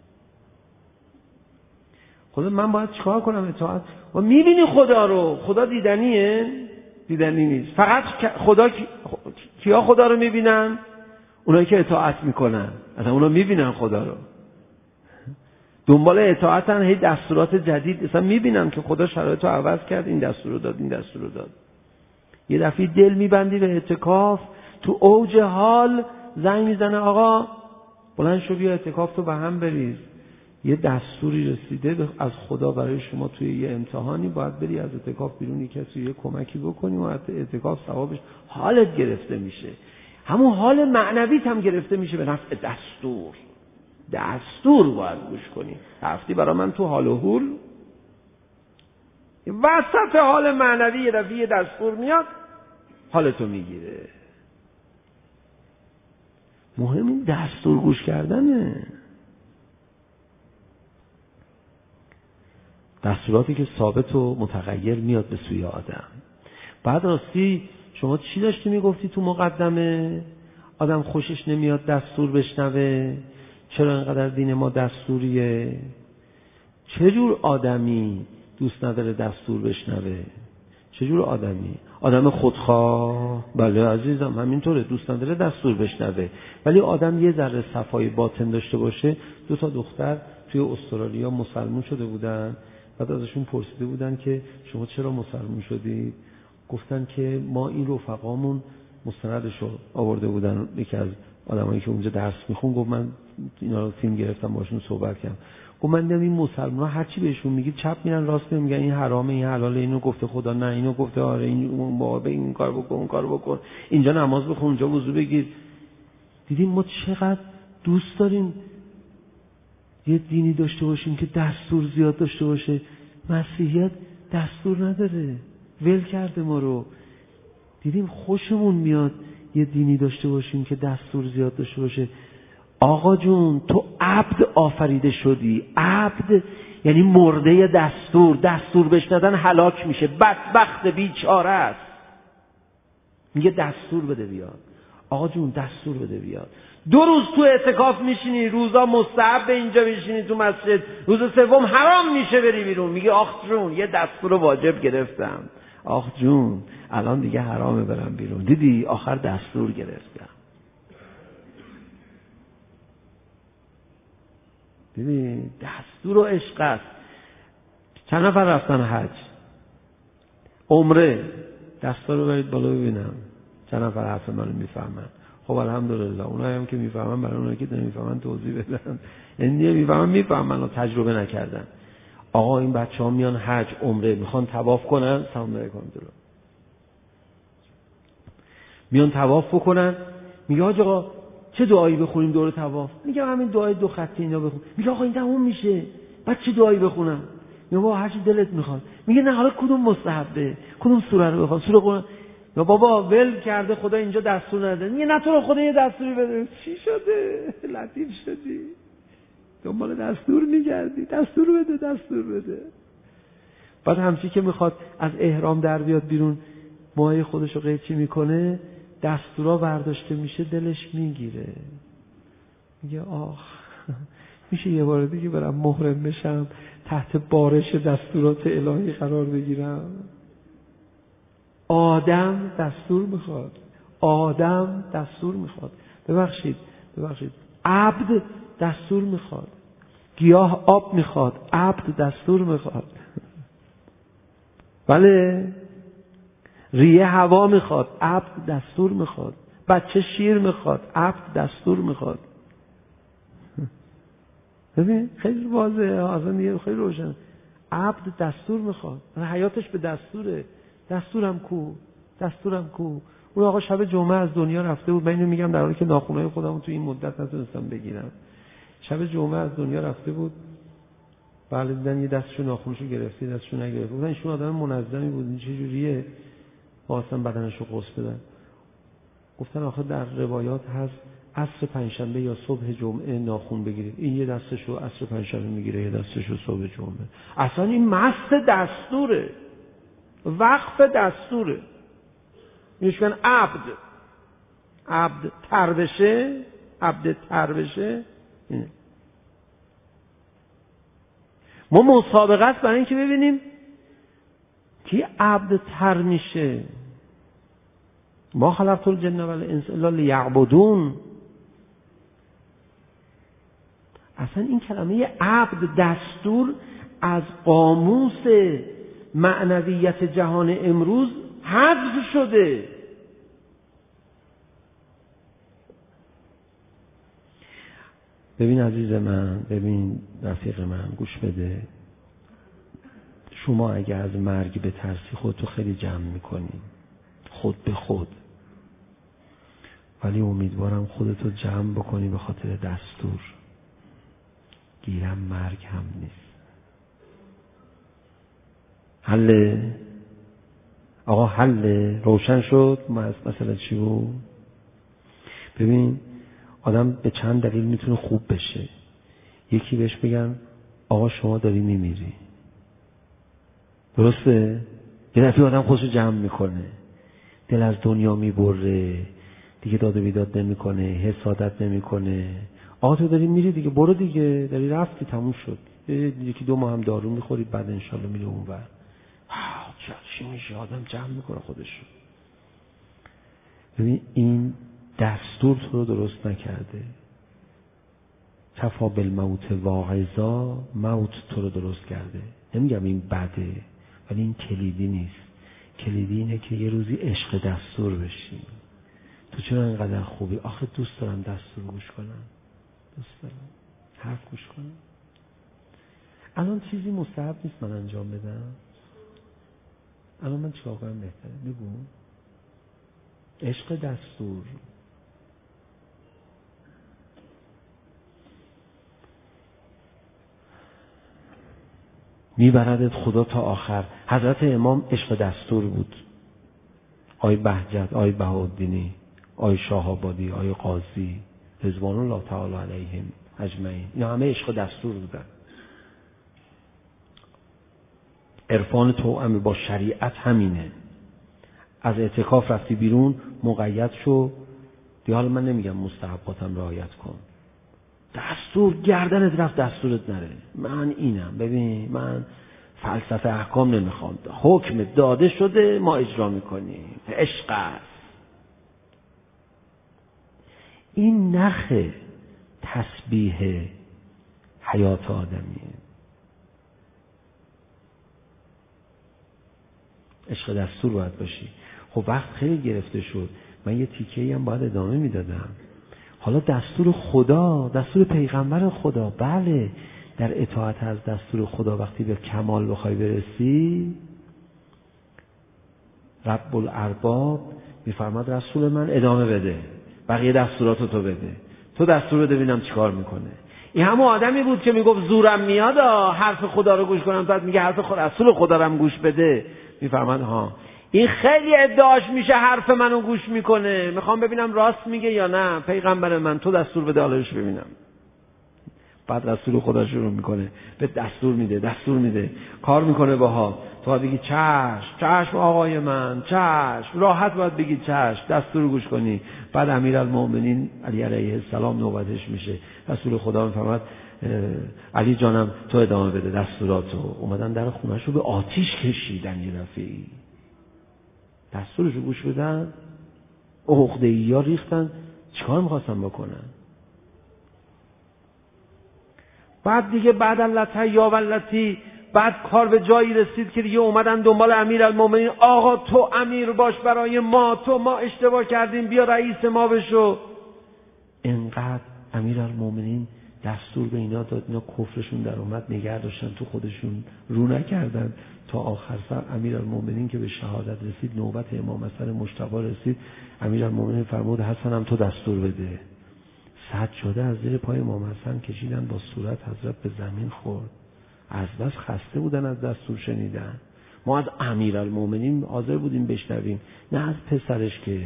C: خدا من باید چیکار کنم؟ اطاعت. و میبینی خدا رو، خدا دیدنیه؟ دیدنی نیست. فقط خدا کیا خدا رو میبینن؟ اونایی که اطاعت میکنن. اصلا اونا میبینن خدا رو، دنبال اطاعتن، هی دستورات جدید اصلا میبینن که خدا شرایط رو عوض کرد، این دستور رو داد، این دستور رو داد. یه دفعه دل میبندی به اعتکاف، تو اوج حال زنگ میزنه آقا بلند شو بیا اعتکاف تو به هم بریز، یه دستوری رسیده از خدا برای شما توی یه امتحانی، باید بری از اعتکاف بیرون، کسی یه کمکی بکنی و حتی اعتکاف ثوابش حالت گرفته میشه، همون حال معنویت هم گرفته میشه به نفع دستور باید گوش کنی. هفتی برای من تو حال و حول، وسط حال معنوی یه دفعه دستور میاد حالتو میگیره. مهم این دستور گوش کردنه. دستوراتی که ثابت و متغیر میاد به سوی آدم. بعد راستی شما چی داشتی میگفتی تو مقدمه؟ آدم خوشش نمیاد دستور بشنوه. چرا اینقدر دین ما دستوریه؟ چجور آدمی دوست نداره دستور بشنوه؟ چجور آدمی؟ آدم خودخواه؟ بله عزیزم همینطوره، دوست نداره دستور بشنوه. ولی آدم یه ذره صفای باطن داشته باشه. 2 تا دختر توی استرالیا مسلمون شده بودن، بعد ازشون پرسیده بودن که شما چرا مسلمون شدید؟ گفتن که ما این رفقامون مستندشو آورده بودن، یکی از آدمایی که اونجا درس میخون گفت من اینا رو فیلم گرفتم باشون صحبت کردم، گفت من دیدم این مسلمان‌ها هر چی بهشون میگی چپ میرن راست میگن، این حرامه این حلاله، اینو گفته خدا نه، اینو گفته آره، این بابا این کار بکن اون کار بکن، اینجا نماز بخون اونجا وضو بگیر. دیدیم ما چقدر دوست داریم یه دینی داشته باشیم که دستور زیاد داشته باشه. مسیحیت دستور نداره، ول کرده ما رو. دیدیم خوشمون میاد یه دینی داشته باشیم که دستور زیاد داشته باشه. آقا جون تو عبد آفریده شدی، عبد یعنی مرده دستور بشنیدن هلاک میشه، بدبخت بیچاره است. میگه دستور بده بیاد. آقا جون دستور بده بیاد. 2 روز تو اعتکاف میشینی، روزا مستحب اینجا میشینی تو مسجد، روز سوم حرام میشه بری بیرون، میگه آخ جون یه دستور واجب گرفتم، آخ جون الان دیگه حرامه برم بیرون، دیدی آخر دستور گرفتم. دیدی دستور و عشق است. چند نفر رفتن حج عمره؟ دستا رو برید بالا ببینم چند نفر حرف منو میفهمن. خب الحمدلله اونایی هم که میفهمن برای اونایی که نمیفهمن توضیح بدن، یعنی میفهمن و تجربه نکردن. آقا این بچه‌ها میان حج عمره میخوان طواف کنن، سلام علیکم درود، میان طواف بکنن، میگه آقا چه دعایی بخونیم دور طواف؟ میگه همین دعای 2 خطی اینا بخون. میگه آقا این تموم میشه، بعد چه دعایی بخونم؟ میگه بابا هر چی دلت میخواد. میگه نه حالا کدوم مستحبه، کدوم سوره رو بخون؟ سوره قرآن. یا بابا ول کرده خدا اینجا دستور نده. میگه نه تو رو خدا یه دستوری بده. چی شده؟ لطیف شدی، دنبال دستور میگردی، دستور بده. بعد همچی که میخواد از احرام در بیاد بیرون، موهای خودشو قیچی میکنه، دستورا برداشته میشه، دلش میگیره، میگه آخ میشه یه بار دیگه برم محرم بشم، تحت بارش دستورات الهی قرار بگیرم. آدم دستور میخواد. ببخشید عبد دستور میخواد. گیاه آب میخواد، عبد دستور میخواد. بله ریه هوا میخواد، عبد دستور میخواد. بچه شیر میخواد، عبد دستور میخواد. ببین خیلی واضحه، اصلا دیگه خیلی روشن. عبد دستور میخواد، حیاتش به دستوره. دستورم کو. اون آقا شب جمعه از دنیا رفته بود، من اینو میگم در حالی که ناخنای خودمو تو این مدت نتونستم بگیرم. شب جمعه از دنیا رفته بود، بله دیدن یه دستشو ناخنشو گرفته، دستشو نگرفته. بودن ایشون آدم منظمی بود، این چه جوریه واسه بدنشو قص بدن. گفتن آخه در روایات هست عصر پنجشنبه یا صبح جمعه ناخن بگیرید. این یه دستشو عصر پنجشنبه میگیره، یه دستشو صبح جمعه. اصلا این مست دستوره، وقف دستوره. میشن عبد. عبد تر بشه، عبد تر بشه. ما مسابقه است برای اینکه ببینیم کی عبد تر میشه. ما خلقت الجن والانس الا لیعبدون. اصلا این کلمه عبد دستور از قاموس معنویت جهان امروز حذف شده. ببین عزیز من، ببین رفیق من، گوش بده. شما اگه از مرگ بترسی خودتو خیلی جمع میکنی، خود به خود، ولی امیدوارم خودتو جمع بکنی به خاطر دستور. گیرم مرگ هم نیست. حله آقا، حله روشن شد. مثلا چی بود؟ ببین آدم به چند دلیل میتونه خوب بشه. یکی بهش بگن آقا شما داری میمیری، درسته؟ یه دفعه آدم خودشو جمع میکنه، دل از دنیا میبره، دیگه داد و بیداد نمیکنه، حسادت نمیکنه. آقا تو داری میری دیگه، برو دیگه، داری رفتی، تموم شد. یکی دو ماه هم دارو میخوری، بعد انشالله میره اونور. چی میشه؟ آدم جمع میکنه خودشو. ببین این دستور تو رو درست نکرده. کفا بالموت واعظا، موت تو رو درست کرده. نمیگم این بده، ولی این کلیدی نیست. کلیدی اینه که یه روزی عشق دستور بشی. تو چرا اینقدر خوبی؟ آخه دوست دارم دستور گوش کنم، دوست دارم حرف گوش کنم. الان چیزی مستحب نیست من انجام بدم. الان من چیکار کنم بهتره؟ بگو. عشق دستور. میبردت خدا تا آخر. حضرت امام عشق دستور بود. آی بهجت، آی بهاءالدینی، آی شاه‌آبادی، آی قاضی رضوان الله تعالی علیهم اجمعین، اینا همه عشق دستور بودن. عرفان توأم با شریعت همینه. از اعتکاف رفتی بیرون، مقید شو دیگه. حالا من نمیگم مستحباتم رعایت کن، دستور گردنت رفت دستورت نره. من اینم. ببین من فلسفه احکام نمیخوام، حکم داده شده ما اجرا میکنیم. عشق است. این نخ تسبیح حیات آدمیه. عشق دستور باید باشی. خب وقت خیلی گرفته شد، من یه تیکه‌ای هم باید ادامه میدادم. حالا دستور خدا، دستور پیغمبر خدا، بله، در اطاعت از دستور خدا وقتی به کمال بخوای برسی، رب الارباب میفرماد رسول من ادامه بده، بقیه دستوراتو تو بده، تو دستور بده ببینم چیکار میکنه. این همون آدمی بود که میگفت زورم میاد حرف خدا رو گوش کنم، بعد میگه حرف رسول خدا رو هم گوش بده. میفرماد ها این خیلی ادعاش میشه حرف منو گوش میکنه، میخوام ببینم راست میگه یا نه. پیغمبر من تو دستور بده حالش ببینم. بعد رسول خدا شروع میکنه به دستور میده کار میکنه باها. تو باید بگی چشم آقای من، چشم، راحت باید بگی چشم، دستور گوش کنی. بعد امیرالمومنین علی علیه السلام نوبتش میشه. رسول خدا میفرماد علی جانم تو ادامه بده دستوراتو. اومدن در خونه‌شو به آتیش کشیدن. یه دفعه‌ای دستورشو گوش بدن، عقده‌ای‌ها ریختن. چیکار می‌خواستن بکنن؟ بعد دیگه بعد اللتی یا ولتی، بعد کار به جایی رسید که دیگه اومدن دنبال امیرالمومنین. آقا تو امیر باش برای ما، ما اشتباه کردیم، بیا رئیس ما بشو. انقدر امیرالمومنین دستور به اینا داد، اینا کفرشون در اومد، نگه داشتن تو خودشون، رو نکردن تا آخر سر. امیرالمومنین که به شهادت رسید، نوبت امام حسن مجتبی رسید، امیرالمومنین فرمود حسنم تو دستور بده. سجاده از زیر پای امام حسن کشیدن، با صورت حضرت به زمین خورد. از بس خسته بودن از دستور شنیدن. ما از امیرالمومنین حاضر بودیم بشنویم، نه از پسرش. که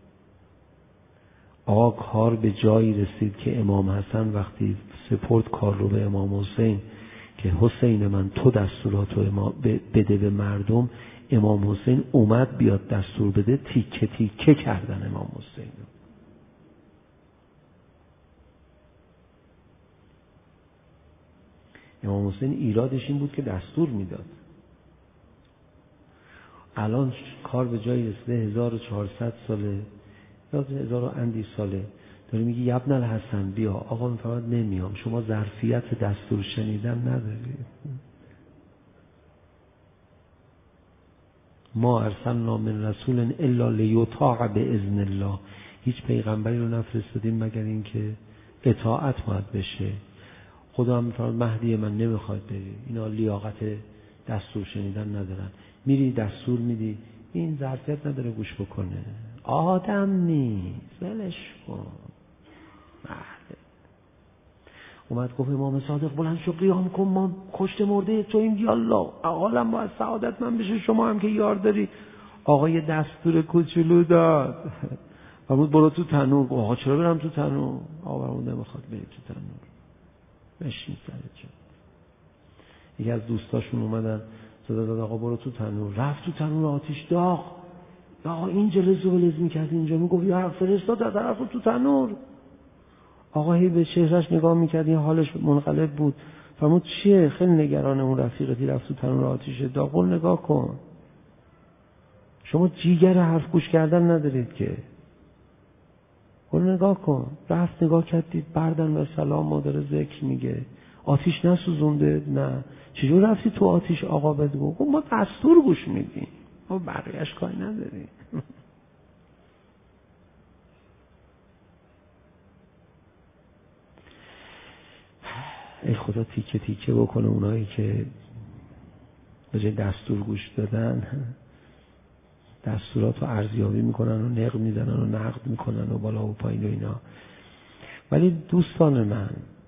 C: آقا کار به جایی رسید که امام حسن وقتی سپرد کار رو به امام حسین که حسین من تو دستوراتو بده به مردم، امام حسین اومد بیاد دستور بده، تیکه تیکه کردن امام حسین. امام حسین ایرادش این بود که دستور میداد. الان کار به جای رسیده 1400 ساله یا 1000 اندی ساله داره میگه ابن الحسن بیا. آقا میفرماد نمیام، شما ظرفیت دستور شنیدن ندارید. ما ارسلنا من رسول الا لیطاع باذن الله. هیچ پیغمبری رو نفرستادیم مگر اینکه اطاعت باید بشه. خدا هم میفرماد مهدی من نمیخواد بری، اینا لیاقت دستور شنیدن ندارن. میری دستور میدی، این ظرفیت نداره گوش بکنه، آدم نیست، ولش کن. اومد گفت امام صادق بلند شو قیام کن، ما کشت مرده توییم، یالله عالم باید سعادت من بشه، شما هم که یار داری. آقا یه دستور کوچولو داد، فرمود برو تو تنور. آقا چرا برم تو تنور؟ آقا فرمود نمیخواد بری تو تنور، بشین سرت. یکی از دوستاشون اومدن صدا داد آقا برو تو تنور. رفت تو تنور، آتیش داغ. آقا این جلز و بلز میکرد اینجا، میگفت یا فرستاد در طرف تو تنور. آقا هی به چهرش نگاه میکرد، این حالش منقلب بود. فرمود چیه؟ خیلی نگران اون رفیقتی رفت تو تنور آتیش داغ. نگاه کن، شما جیگر حرف گوش کردن ندارید که. نگاه کن. رفت نگاه کردید بردن و سلام مادر ذکر میگه، آتیش نسوزونده؟ نه. چجور رفتی تو آتیش آقا بگو؟ ما دستور گوش میدیم، ما بقیهش کاری نداریم. ای خدا تیکه تیکه بکنه اونایی که به جای دستور گوش دادن دستورات رو ارزیابی میکنن و نقد میزنن و نقد میکنن و بالا و پایین و اینا. ولی دوستان من،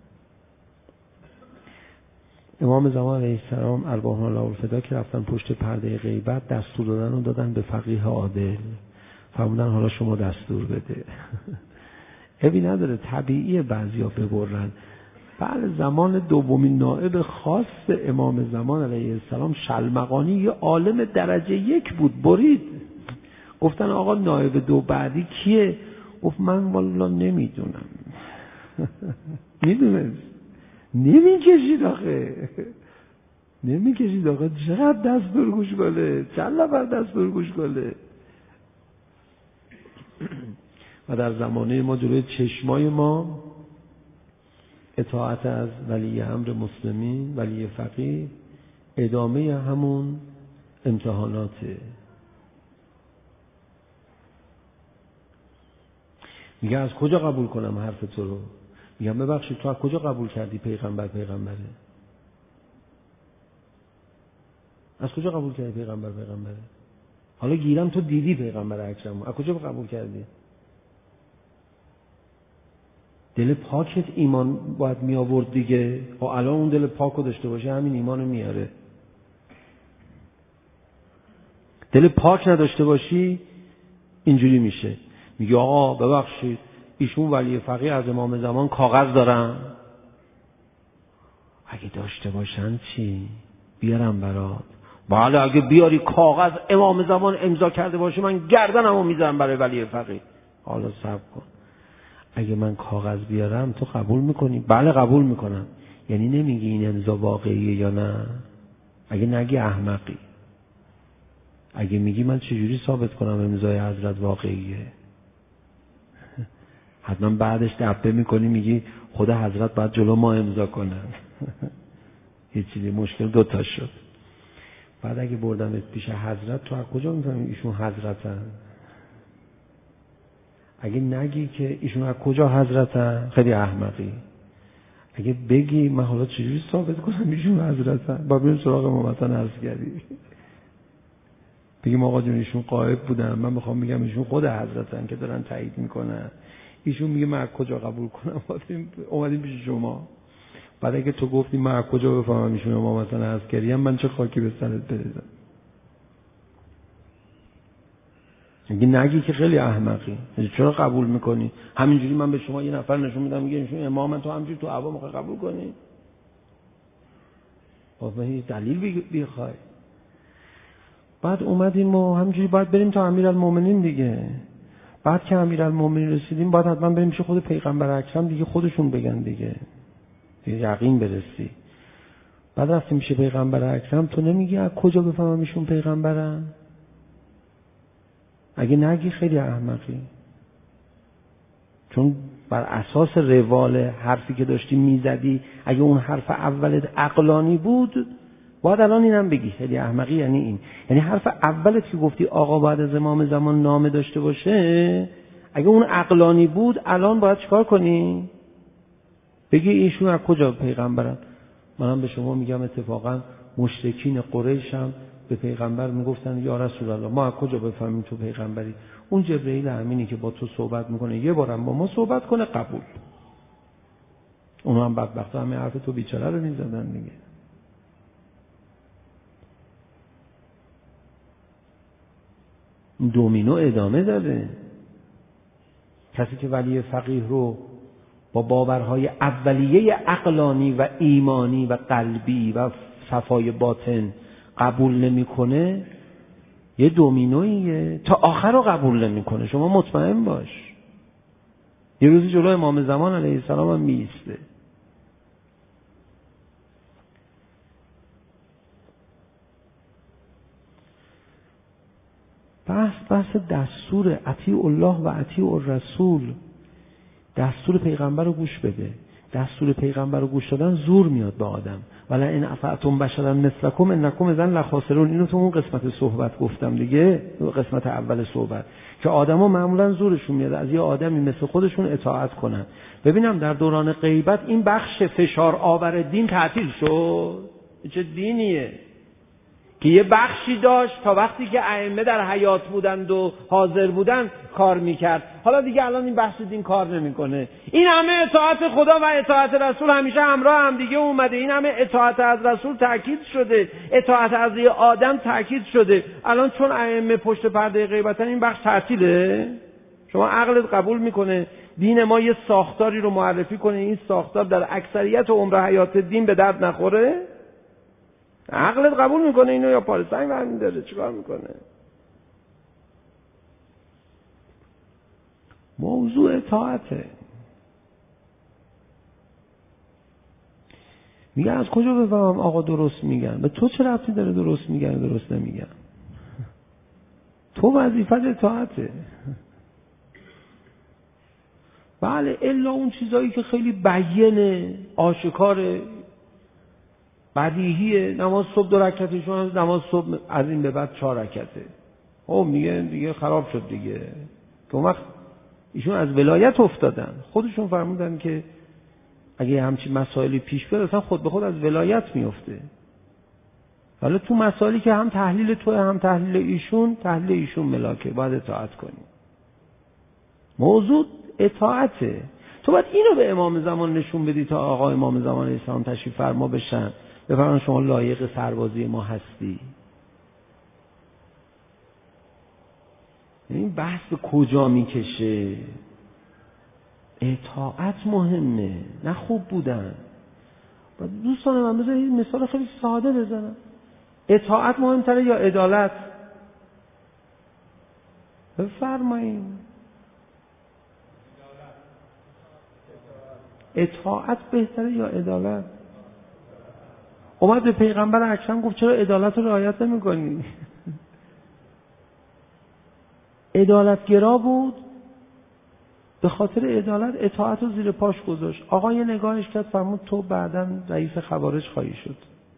C: امام زمان علیه السلام ارواحنا الله الفدا که رفتن پشت پرده غیبت، دستور دادن و دادن به فقیه عادل. فرمودن حالا شما دستور بده. ابی نداره، طبیعیه بعضیا ببرن. بعد زمان دومین نائب خاص امام زمان علیه السلام شلمغانی یه عالم درجه 1 بود، برید. گفتن آقا نائب 2 بعدی کیه؟ گفت من والله نمیدونم. میدونست، نمیکشید آخه. نمیکشید آقا. چقدر دستور گوش کنه، چند نفر دستور گوش کنه. و در زمانه ما جلوی چشمای ما اطاعت از ولی امر مسلمین، ولی فقیه، ادامه همون امتحاناته. میگه از کجا قبول کنم حرف تو رو؟ میگم ببخشید تو از کجا قبول کردی پیغمبره؟ از کجا قبول کردی پیغمبره؟ حالا گیرم تو دیدی پیغمبر اکرم، از کجا قبول کردی؟ دل پاکت ایمان باید می آورد دیگه. و الان اون دل پاک رو داشته باشه همین ایمان میاره. دل پاک نداشته باشی اینجوری میشه. میگه آقا ببخشید ایشون ولی فقیه از امام زمان کاغذ دارن؟ اگه داشته باشن چی؟ بیارم برات. بله اگه بیاری کاغذ امام زمان امضا کرده باشه من گردنمو میذارم برای ولی فقیه. حالا صبر کن، اگه من کاغذ بیارم تو قبول میکنی؟ بله قبول میکنم. یعنی نمیگی این امضا واقعیه یا نه؟ اگه نگی احمقی. اگه میگی من چجوری ثابت کنم امضای حضرت واقعیه؟ حتما بعدش دبه میکنی میگی خدا حضرت باید جلو ما امضا کنن. یه چیزی مشکل دوتا شد. بعد اگه بردمت پیش حضرت تو از کجا میفهمی ایشون حضرتن؟ اگه نگی که ایشون از کجا حضرتن خیلی احمقی. اگه بگی من حالا چجوری ثابت کنم ایشون حضرتن؟ با بریم سراغ امامتن عسکری. بگیم آقا جون ایشون غایب بودن، من میخوام بگم ایشون خود حضرتن که دارن تایید میکنن. ایشون میگه من از کجا قبول کنم؟ اومدیم پیش شما. بعد اگه تو گفتی من از کجا بفهمم ایشون امامتن عسکری هم، من چه خاکی به سرت بریزم؟ اگه نگی که خیلی احمقی. چرا قبول میکنی؟ همینجوری من به شما یه نفر نشون میدم میگه ایشون امام، تو همینجوری تو عوام میخوای قبول کنی؟ باید دلیل بخوای. بعد اومدیم و همینجوری باید بریم تا امیرالمومنین دیگه. بعد که امیرالمومنین رسیدیم باید حتما بریم پیش خود پیغمبر اکرم دیگه، خودشون بگن دیگه یقین برسی. بعد رفتیم میشه پیغمبر اکرم، تو نمیگی از کجا بفهمم ایشون پیغمبرن؟ اگه نگی خیلی احمقی، چون بر اساس روال حرفی که داشتی میزدی اگه اون حرف اولت عقلانی بود باید الان اینم بگی. خیلی احمقی یعنی این، یعنی حرف اولت که گفتی آقا بعد از امام زمان نامه داشته باشه، اگه اون عقلانی بود الان باید چیکار کنی؟ بگی ایشون از کجا پیغمبرن؟ منم به شما میگم اتفاقا مشرکین قریش هم به پیغمبر میگفتن یا رسول الله ما از کجا بفهمیم تو پیغمبری؟ اون جبرئیل امینی که با تو صحبت میکنه یه بارم با ما صحبت کنه قبول. اونا هم بدبختا همه حرف تو بیچاره رو میزدن دیگه. دومینو ادامه داره. کسی که ولی فقیه رو با باورهای اولیه عقلانی و ایمانی و قلبی و صفای باطن قبول نمیکنه، یه دومینویه تا آخر رو قبول نمیکنه. شما مطمئن باش. یه روزی جلو امام زمان علیه السلام هم میسته. بحث دستور اطیع الله و اطیع الرسول. دستور پیغمبر رو گوش بده. دستور پیغمبر رو گوش دادن زور میاد به آدم. ولا ان اطعتم بشرا مثلکم انکم اذا لخاسرون. اینو تو اون قسمت صحبت گفتم دیگه، قسمت اول صحبت، که آدما معمولا زورشون میاد از یه آدمی مثل خودشون اطاعت کنن. ببینم در دوران غیبت این بخش فشار آور دین تعطیل شد. چه دینیه که یه بخشی داشت تا وقتی که ائمه در حیات بودند و حاضر بودند کار میکرد. حالا دیگه الان این بخش دین کار نمیکنه. این همه اطاعت خدا و اطاعت رسول همیشه همراه هم دیگه اومده. این همه اطاعت از رسول تاکید شده، اطاعت از یه آدم تاکید شده. الان چون ائمه پشت پرده غیبتن این بخش تعطیله. شما عقلت قبول میکنه دین ما یه ساختاری رو معرفی کنه، این ساختار در اکثریت عمر حیات دین به درد نخوره؟ عقلت قبول میکنه اینو یا پارسنگ برمی داره؟ چیکار میکنه؟ موضوع اطاعته. میگه از کجا بفهمم آقا درست میگن؟ به تو چه ربطی داره درست میگن درست نمیگن؟ تو وظیفت اطاعته. بله الا اون چیزایی که خیلی بیانه، آشکاره، بدیهیه. نماز صبح 2 رکعتشون، نماز صبح از این به بعد 4 رکعته. او میگه دیگه خراب شد دیگه. که اون وقت ایشون از ولایت افتادن. خودشون فرمودن که اگه همچین مسائلی پیش بیاد اصلا خود به خود از ولایت میفته. حالا تو مسائلی که هم تحلیل توه هم تحلیل ایشون ملاکه، باید اطاعت کنی. موضوع اطاعته. تو باید اینو به امام زمان نشون بدی تا آقا امام زمان اسلام تشریف فرما بشن بفرمایید شما لایق سربازی ما هستی. این بحث به کجا میکشه؟ اطاعت مهمه، نه خوب بودن. دوستان من بذارید مثال خیلی ساده بزنم. اطاعت مهمتره یا عدالت؟ بفرمایید. اطاعت بهتره یا عدالت؟ اومد به پیغمبر اکرم گفت چرا عدالت رو رعایت نمی‌کنی؟ عدالتگرا بود، به خاطر عدالت اطاعت رو زیر پاش گذاشت. آقا یه نگاهش کرد فرمود تو بعداً رئیس خوارج خواهی شد.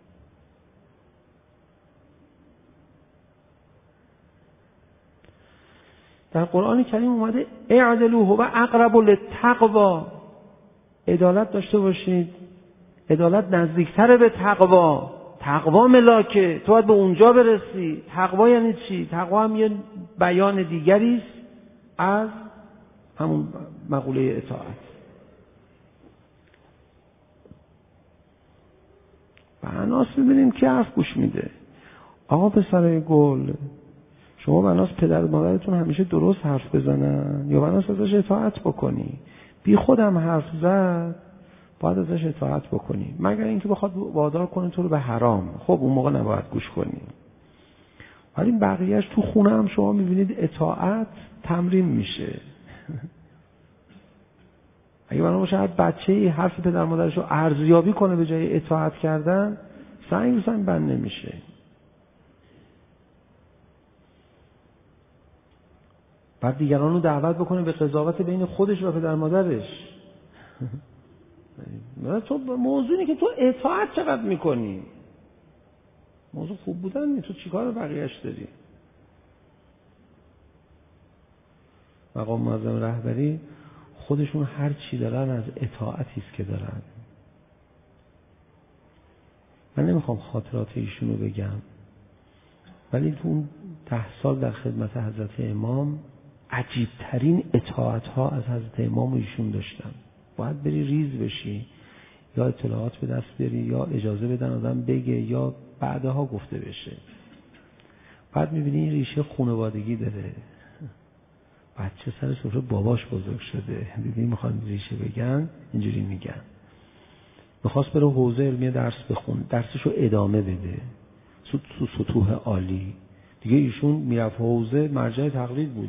C: در قرآن کریم اومده اعدلوا هو اقرب للتقوی. عدالت داشته باشید. عدالت نزدیکتره به تقوا. تقوا ملاکه، تو باید به اونجا برسی. تقوا یعنی چی؟ تقوا هم یه بیان دیگری است از همون مقوله اطاعت. بناس ببینیم کی حرف گوش میده. آقا پسرای گل، شما بناس پدر و مادرتون همیشه درست حرف بزنن یا بناس ازش اطاعت بکنی؟ بی خودم حرف زد باید ازش اطاعت بکنی، مگر اینکه بخواد وادار کنه تو رو به حرام. خب اون موقع نباید گوش کنی. ولی بقیهش تو خونه هم شما میبینید اطاعت تمرین میشه. اگه بنا باشه هر بچه‌ای حرف پدر مادرش رو ارزیابی کنه به جای اطاعت کردن، سنگ بند نمیشه. بعد دیگران رو دعوت بکنه به قضاوت بین خودش و پدر مادرش. تو موضوع اینه که تو اطاعت چقدر میکنی. موضوع خوب بودن نیست، تو چیکار بقیه‌اش داری؟ مقام معظم رهبری خودشون هر چی دارن از اطاعتی است که دارن. من نمیخوام خاطرات ایشونو بگم، ولی تو اون 10 سال در خدمت حضرت امام عجیبترین اطاعت ها از حضرت امام ایشون داشتن. باید بری ریز بشی، یا اطلاعات به دست بیاری، یا اجازه بدن آدم بگه، یا بعدها گفته بشه. بعد میبینی این ریشه خانوادگی داره. بچه سر سفره باباش بزرگ شده، دیدی میخوان ریشه بگن اینجوری میگن. میخواست بره حوزه علمی درس بخون، درسشو ادامه بده تو سطوح عالی. دیگه ایشون میرفت حوزه مرجع تقلید بود.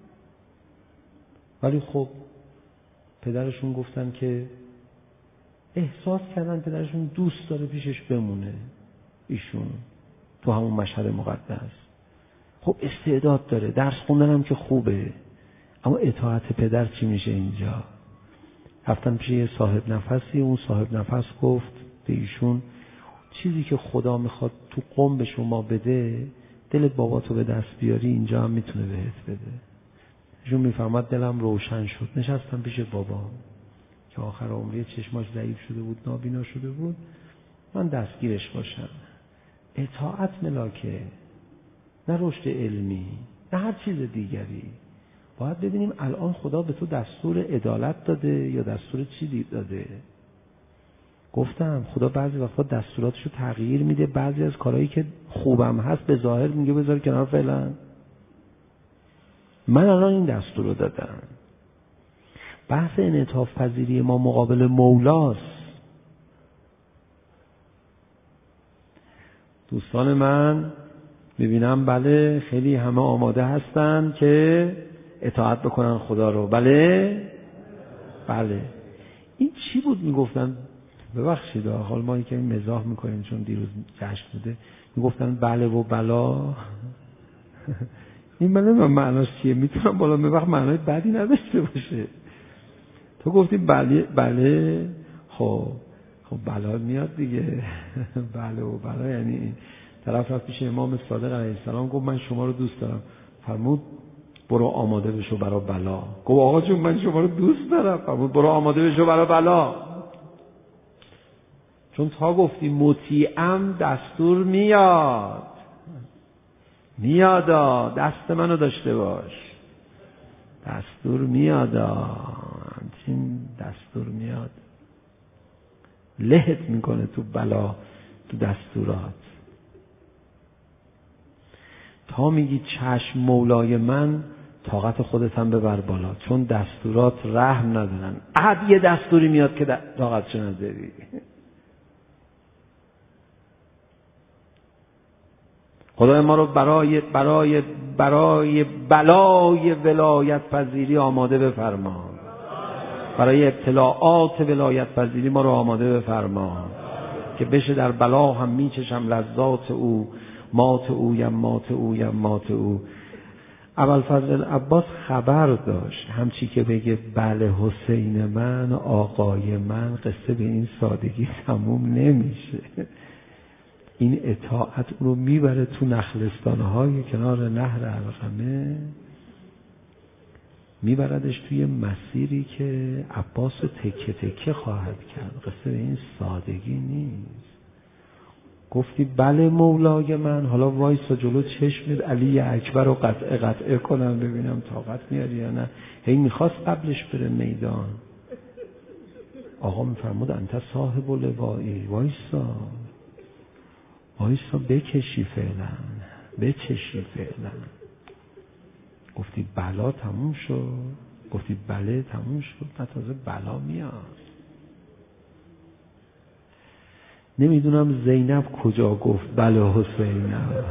C: ولی خب پدرشون گفتن که احساس کردن پدرشون دوست داره پیشش بمونه ایشون تو همون مشهد مقدس. خب استعداد داره، درس خوندن هم که خوبه، اما اطاعت پدر چی میشه اینجا؟ رفتن پیش یه صاحب نفسی، اون صاحب نفس گفت به ایشون چیزی که خدا میخواد تو قوم به شما بده، دل باباتو به دست بیاری اینجا هم میتونه بهت بده. ایشون میفهمد دلم روشن شد. نشستم پیش بابا که آخر عمری چشماش ضعیف شده بود، نابینا شده بود، من دستگیرش باشم. اطاعت ملاکه، نه رشد علمی، نه هر چیز دیگری. باید ببینیم الان خدا به تو دستور عدالت داده یا دستور چی داده. گفتم خدا بعضی وقتا دستوراتشو تغییر میده، بعضی از کارهایی که خوبم هست به ظاهر میگه بذار کنار فعلا. من الان این دستور رو دادم. بحث انعطاف پذیری ما مقابل مولاست. دوستان من میبینم بله خیلی همه آماده هستن که اطاعت بکنن خدا رو. بله این چی بود میگفتن؟ ببخشید حال ما که مزاح میکنیم چون دیروز جشن بوده، میگفتن بله و بلا. این بله معناش چیه؟ میتونم بالا وقت معنای بدی نداشته باشه. تو گفتی بله خب بلا میاد دیگه. بله و بلا یعنی این. طرف رفت پیش امام صادق علیه السلام گفت من شما رو دوست دارم. فرمود برو آماده بشو برای بلا. گفت آقا جون من شما رو دوست دارم. فرمود برو آماده بشو برای بلا. چون تا گفتی مطیعم دستور میاد دست منو داشته باش. دستور میاد همچین دستور میاد لهت میکنه تو بلا، تو دستورات. تا میگی چشم مولای من، طاقت خودت هم ببر بالا، چون دستورات رحم ندارن. عهد یه دستوری میاد که طاقتشو نداری. خدای ما رو برای بلای ولایت پذیری آماده بفرما. برای ابتلاعات ولایت پذیری ما رو آماده بفرما که بشه در بلا هم میچشم لذات او، مات او یمات او یمات او. ابوالفضل عباس خبر داشت همچی که بگه بله حسین من آقای من، قصه به این سادگی تموم نمیشه. این اطاعت رو میبره تو نخلستانهای کنار نهر علقمه، میبردش توی مسیری که عباس رو تکه تکه خواهد کرد. قصه به این سادگی نیست. گفتی بله مولای من، حالا وایسا جلو چشمت علی اکبر رو قطعه کنم ببینم طاقت میاری یا نه. هی میخواست قبلش بره میدان. آقا میفرمود انت صاحب لوایی، وایسا بکشی فعلا. گفتی بلا تموم شد، گفتی بله تموم شد، نه تازه بلا میاد. نمیدونم زینب کجا گفت بله حسینم.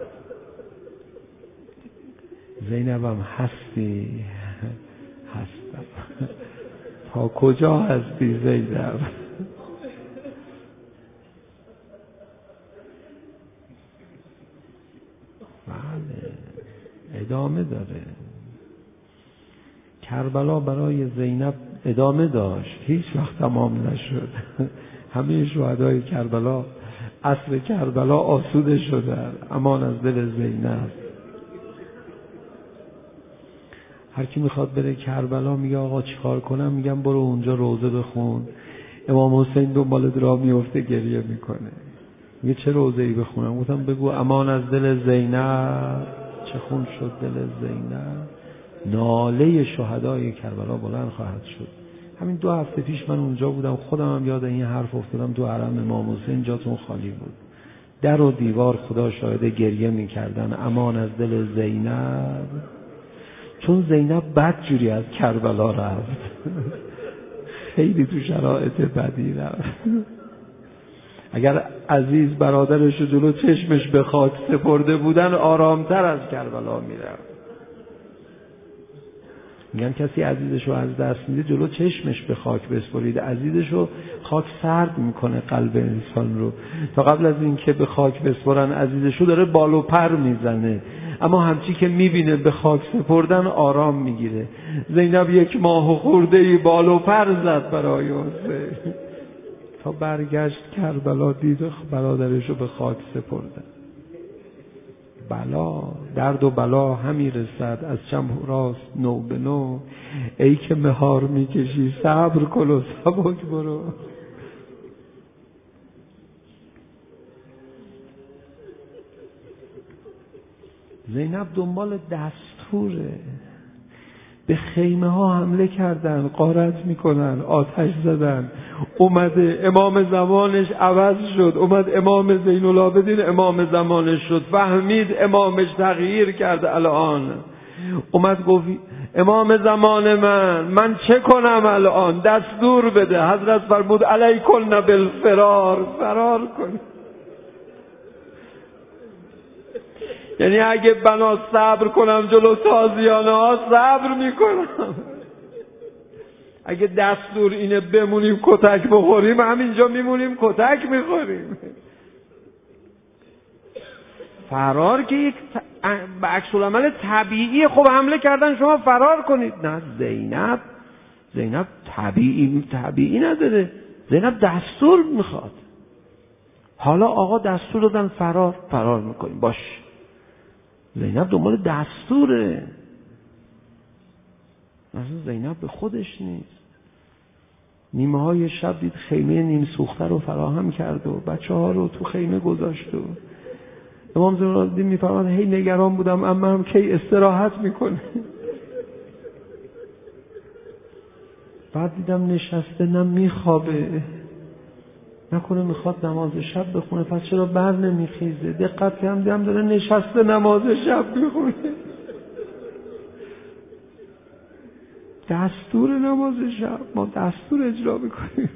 C: زینبم هستی؟ هستم. تا کجا هستی زینب؟ ادامه داره. کربلا برای زینب ادامه داشت، هیچ وقت تمام نشد. همه شهدای کربلا عصر کربلا آسوده شدن. امان از دل زینب. هر کی میخواد بره کربلا میگه آقا چیکار کنم؟ میگم برو اونجا روزه بخون. امام حسین دنبال راه میفته گریه میکنه. میگه چه روزه‌ای بخونم؟ گفتم بگو امان از دل زینب. چه خون شد دل زینب. ناله شهدای کربلا بلند خواهد شد. همین 2 هفته پیش من اونجا بودم، خودم هم یاد این حرف افتادم. تو حرم امام حسین جاتون خالی بود، در و دیوار خدا شاهد گریه میکردن امان از دل زینب. چون زینب بدجوری از کربلا رفت. خیلی تو شرایط بدی رفت. اگر عزیز برادرش جلو چشمش به خاک سپرده بودن آرامتر از کربلا میرفت. میگن کسی عزیزشو از دست میده جلو چشمش به خاک بسپرید. عزیزشو خاک سرد میکنه قلب انسان رو. تا قبل از اینکه به خاک بسپرن عزیزشو داره بال و پر میزنه، اما همچی که میبینه به خاک سپردن آرام میگیره. زینب 1 ماه و خورده‌ای بال و پر زد برای حسین تا برگشت کربلا دید برادرشو به خاک سپردن. بلا، درد و بلا همی رسد از چم راست نو به نو. ای که مهار میکشی صبر کن و سبک برو. زینب دنبال دستوره. به خیمه ها حمله کردن، غارت میکنن، آتش زدن. اومده امام زمانش عوض شد، اومد امام زین العابدین امام زمانش شد. فهمید امامش تغییر کرده. الان اومد گفت امام زمان من چه کنم الان؟ دستور بده. حضرت فرمود علیکن بالفرار، فرار کن. یعنی اگه بنا صبر کنم جلو تازیانه ها صبر میکنم. اگه دستور اینه بمونیم کتک بخوریم همینجا میمونیم کتک میخوریم. فرار که یک به عکس العمل طبیعی. خب حمله کردن شما فرار کنید. نه، زینب طبیعی نداره. زینب دستور میخواد. حالا آقا دستور دادن فرار میکنیم. باش. زینب دنبال دستوره. مثلا زینب به خودش نیست. نیمه های شب دید خیمه نیم سوخته رو فراهم کرد و بچه ها رو تو خیمه گذاشت و امام زین العابدین میفرماد هی نگران بودم اما هم کی استراحت میکنه. بعد دیدم نشسته نه میخوابه نکنه میخواد نماز شب بخونه، پس چرا بر نمیخیزه؟ دقت کردم دیدم داره نشسته نماز شب میخونه. دستور نماز شب، ما دستور اجرا میکنیم.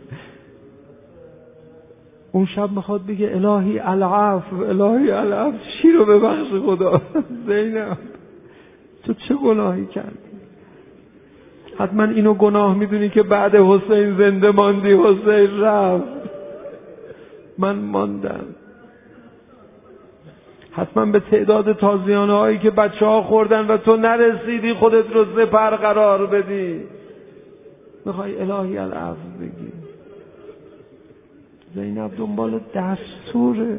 C: اون شب میخواد بگه الهی العفو چی رو ببخش خدا. زینب تو چه گناهی کردی؟ حتما اینو گناه میدونی که بعد حسین زنده ماندی، حسین رفت من ماندم. حتما به تعداد تازیانه هایی که بچه ها خوردن و تو نرسیدی خودت رو سپر قرار بدی. میخوای الهی العفو بگی. زینب دنبال دستوره.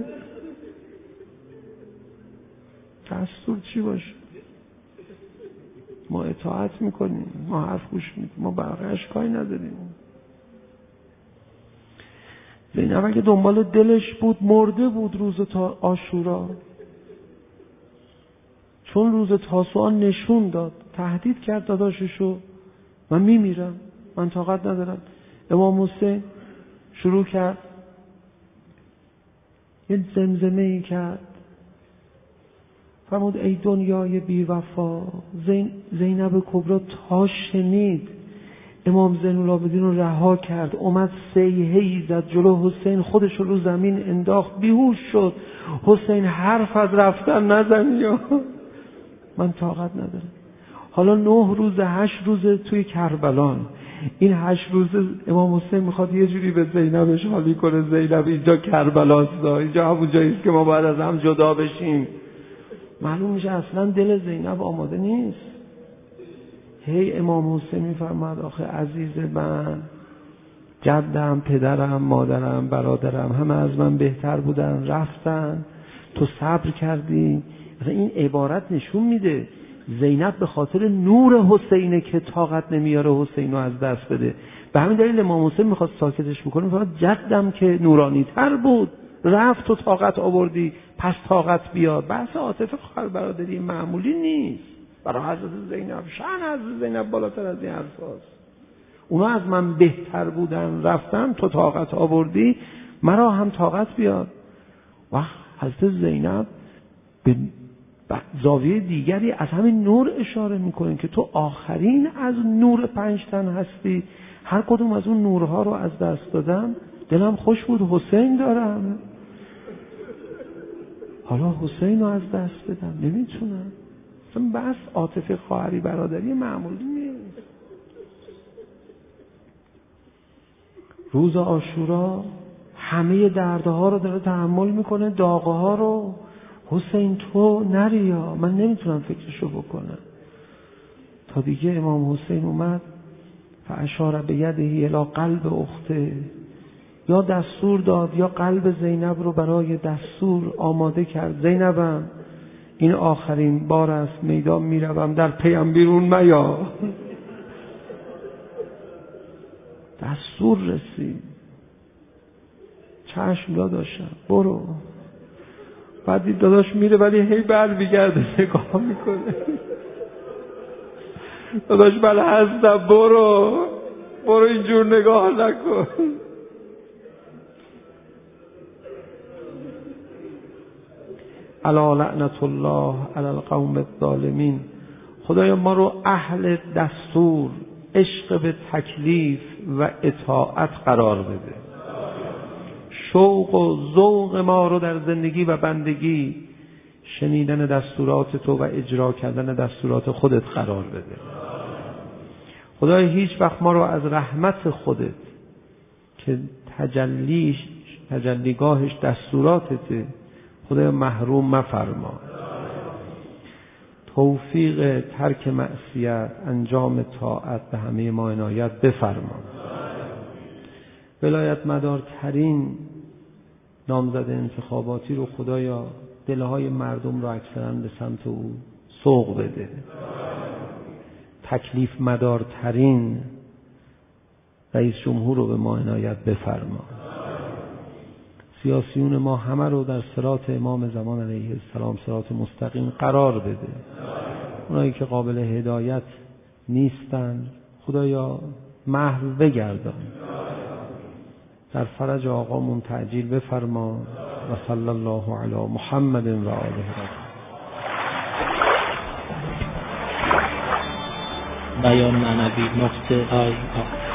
C: دستور چی باشه؟ ما اطاعت میکنیم، ما حرف گوش میدیم، ما بقیه‌اش کاری نداریم. زینب اگه دنبال دلش بود مرده بود روز عاشورا. چون روز تاسوعا نشون داد، تهدید کرد داداششو من میمیرم، من طاقت ندارم. امام حسین شروع کرد یه زمزمه ای کرد، فرمود ای دنیای بی وفا. زینب کبرا تا شنید امام زین العابدین رو رها کرد، اومد صیحه‌ای زد جلو حسین، خودش رو زمین انداخت، بیهوش شد. حسین حرف از رفتن نزن یا من طاقت ندارم. حالا 9 روز 8 روز توی کربلان. این 8 روز امام حسین میخواد یه جوری به زینبش حالی کنه. زینب اینجا کربلاست، اینجا همون جاییست که ما باید از هم جدا بشیم. معلوم میشه اصلا دل زینب آماده نیست. هی امام حسین میفرماد آخه عزیز من، جدم، پدرم، مادرم، برادرم همه از من بهتر بودن، رفتن، تو صبر کردی. این عبارت نشون میده زینب به خاطر نور حسینه که طاقت نمیاره حسینو از دست بده. به همین دلیل امام حسین میخواد ساکتش بکنه، میخواد جدم که نورانی تر بود رفت تو طاقت آوردی، پس طاقت بیار. بحث عاطفه خواهر برادری معمولی نیست. برای حضرت زینب شأن حضرت زینب بالاتر از این حرفاست. اونا از من بهتر بودن رفتن، تو طاقت آوردی، مرا هم طاقت بیار. و حضرت زینب به زاویه دیگری از همین نور اشاره میکنه که تو آخرین از نور 5 تن هستی. هر کدوم از اون نورها رو از دست دادم، دلم خوش بود حسین دارم، حالا حسین رو از دست بدم نمیتونم. اصلا بس عاطفه خواهری برادری معمولی نیست. روز عاشورا همه دردها رو داره تحمل میکنه، داغها رو. حسین تو نریا، من نمیتونم فکرشو بکنم. تا دیگه امام حسین اومد فاشار بیده الی قلب اخته، یا دستور داد یا قلب زینب رو برای دستور آماده کرد. زینبم این آخرین بار است میدان میروم، در پیم بیرون میا. دستور رسید، چشم داداشم برو. بعد دید داداش میره ولی هی برمیگرده نگاه میکنه. داداش بله هستم، برو اینجور نگاه نکن. الا لعنت الله علی القوم الظالمین. خدایا ما رو اهل دستور، عشق به تکلیف و اطاعت قرار بده. شوق و ذوق ما رو در زندگی و بندگی شنیدن دستورات تو و اجرا کردن دستورات خودت قرار بده. خدای هیچ وقت ما رو از رحمت خودت که تجلیگاهش دستوراتته خدای محروم مفرما. توفیق ترک معصیت، انجام طاعت به همه ما عنایت بفرما. ولایت مدارترین نامزد انتخاباتی رو خدایا دلهای مردم رو اکثرا به سمت او سوق بده. تکلیف مدارترین رئیس جمهور رو به ما عنایت بفرما. سیاسیون ما همه رو در صراط امام زمان علیه السلام، صراط مستقیم قرار بده. اونایی که قابل هدایت نیستن خدایا محو بگردان. در فرج آقامون تعجیل بفرما. و صلی الله علی محمد و آله.
A: بیان معنوی نقطه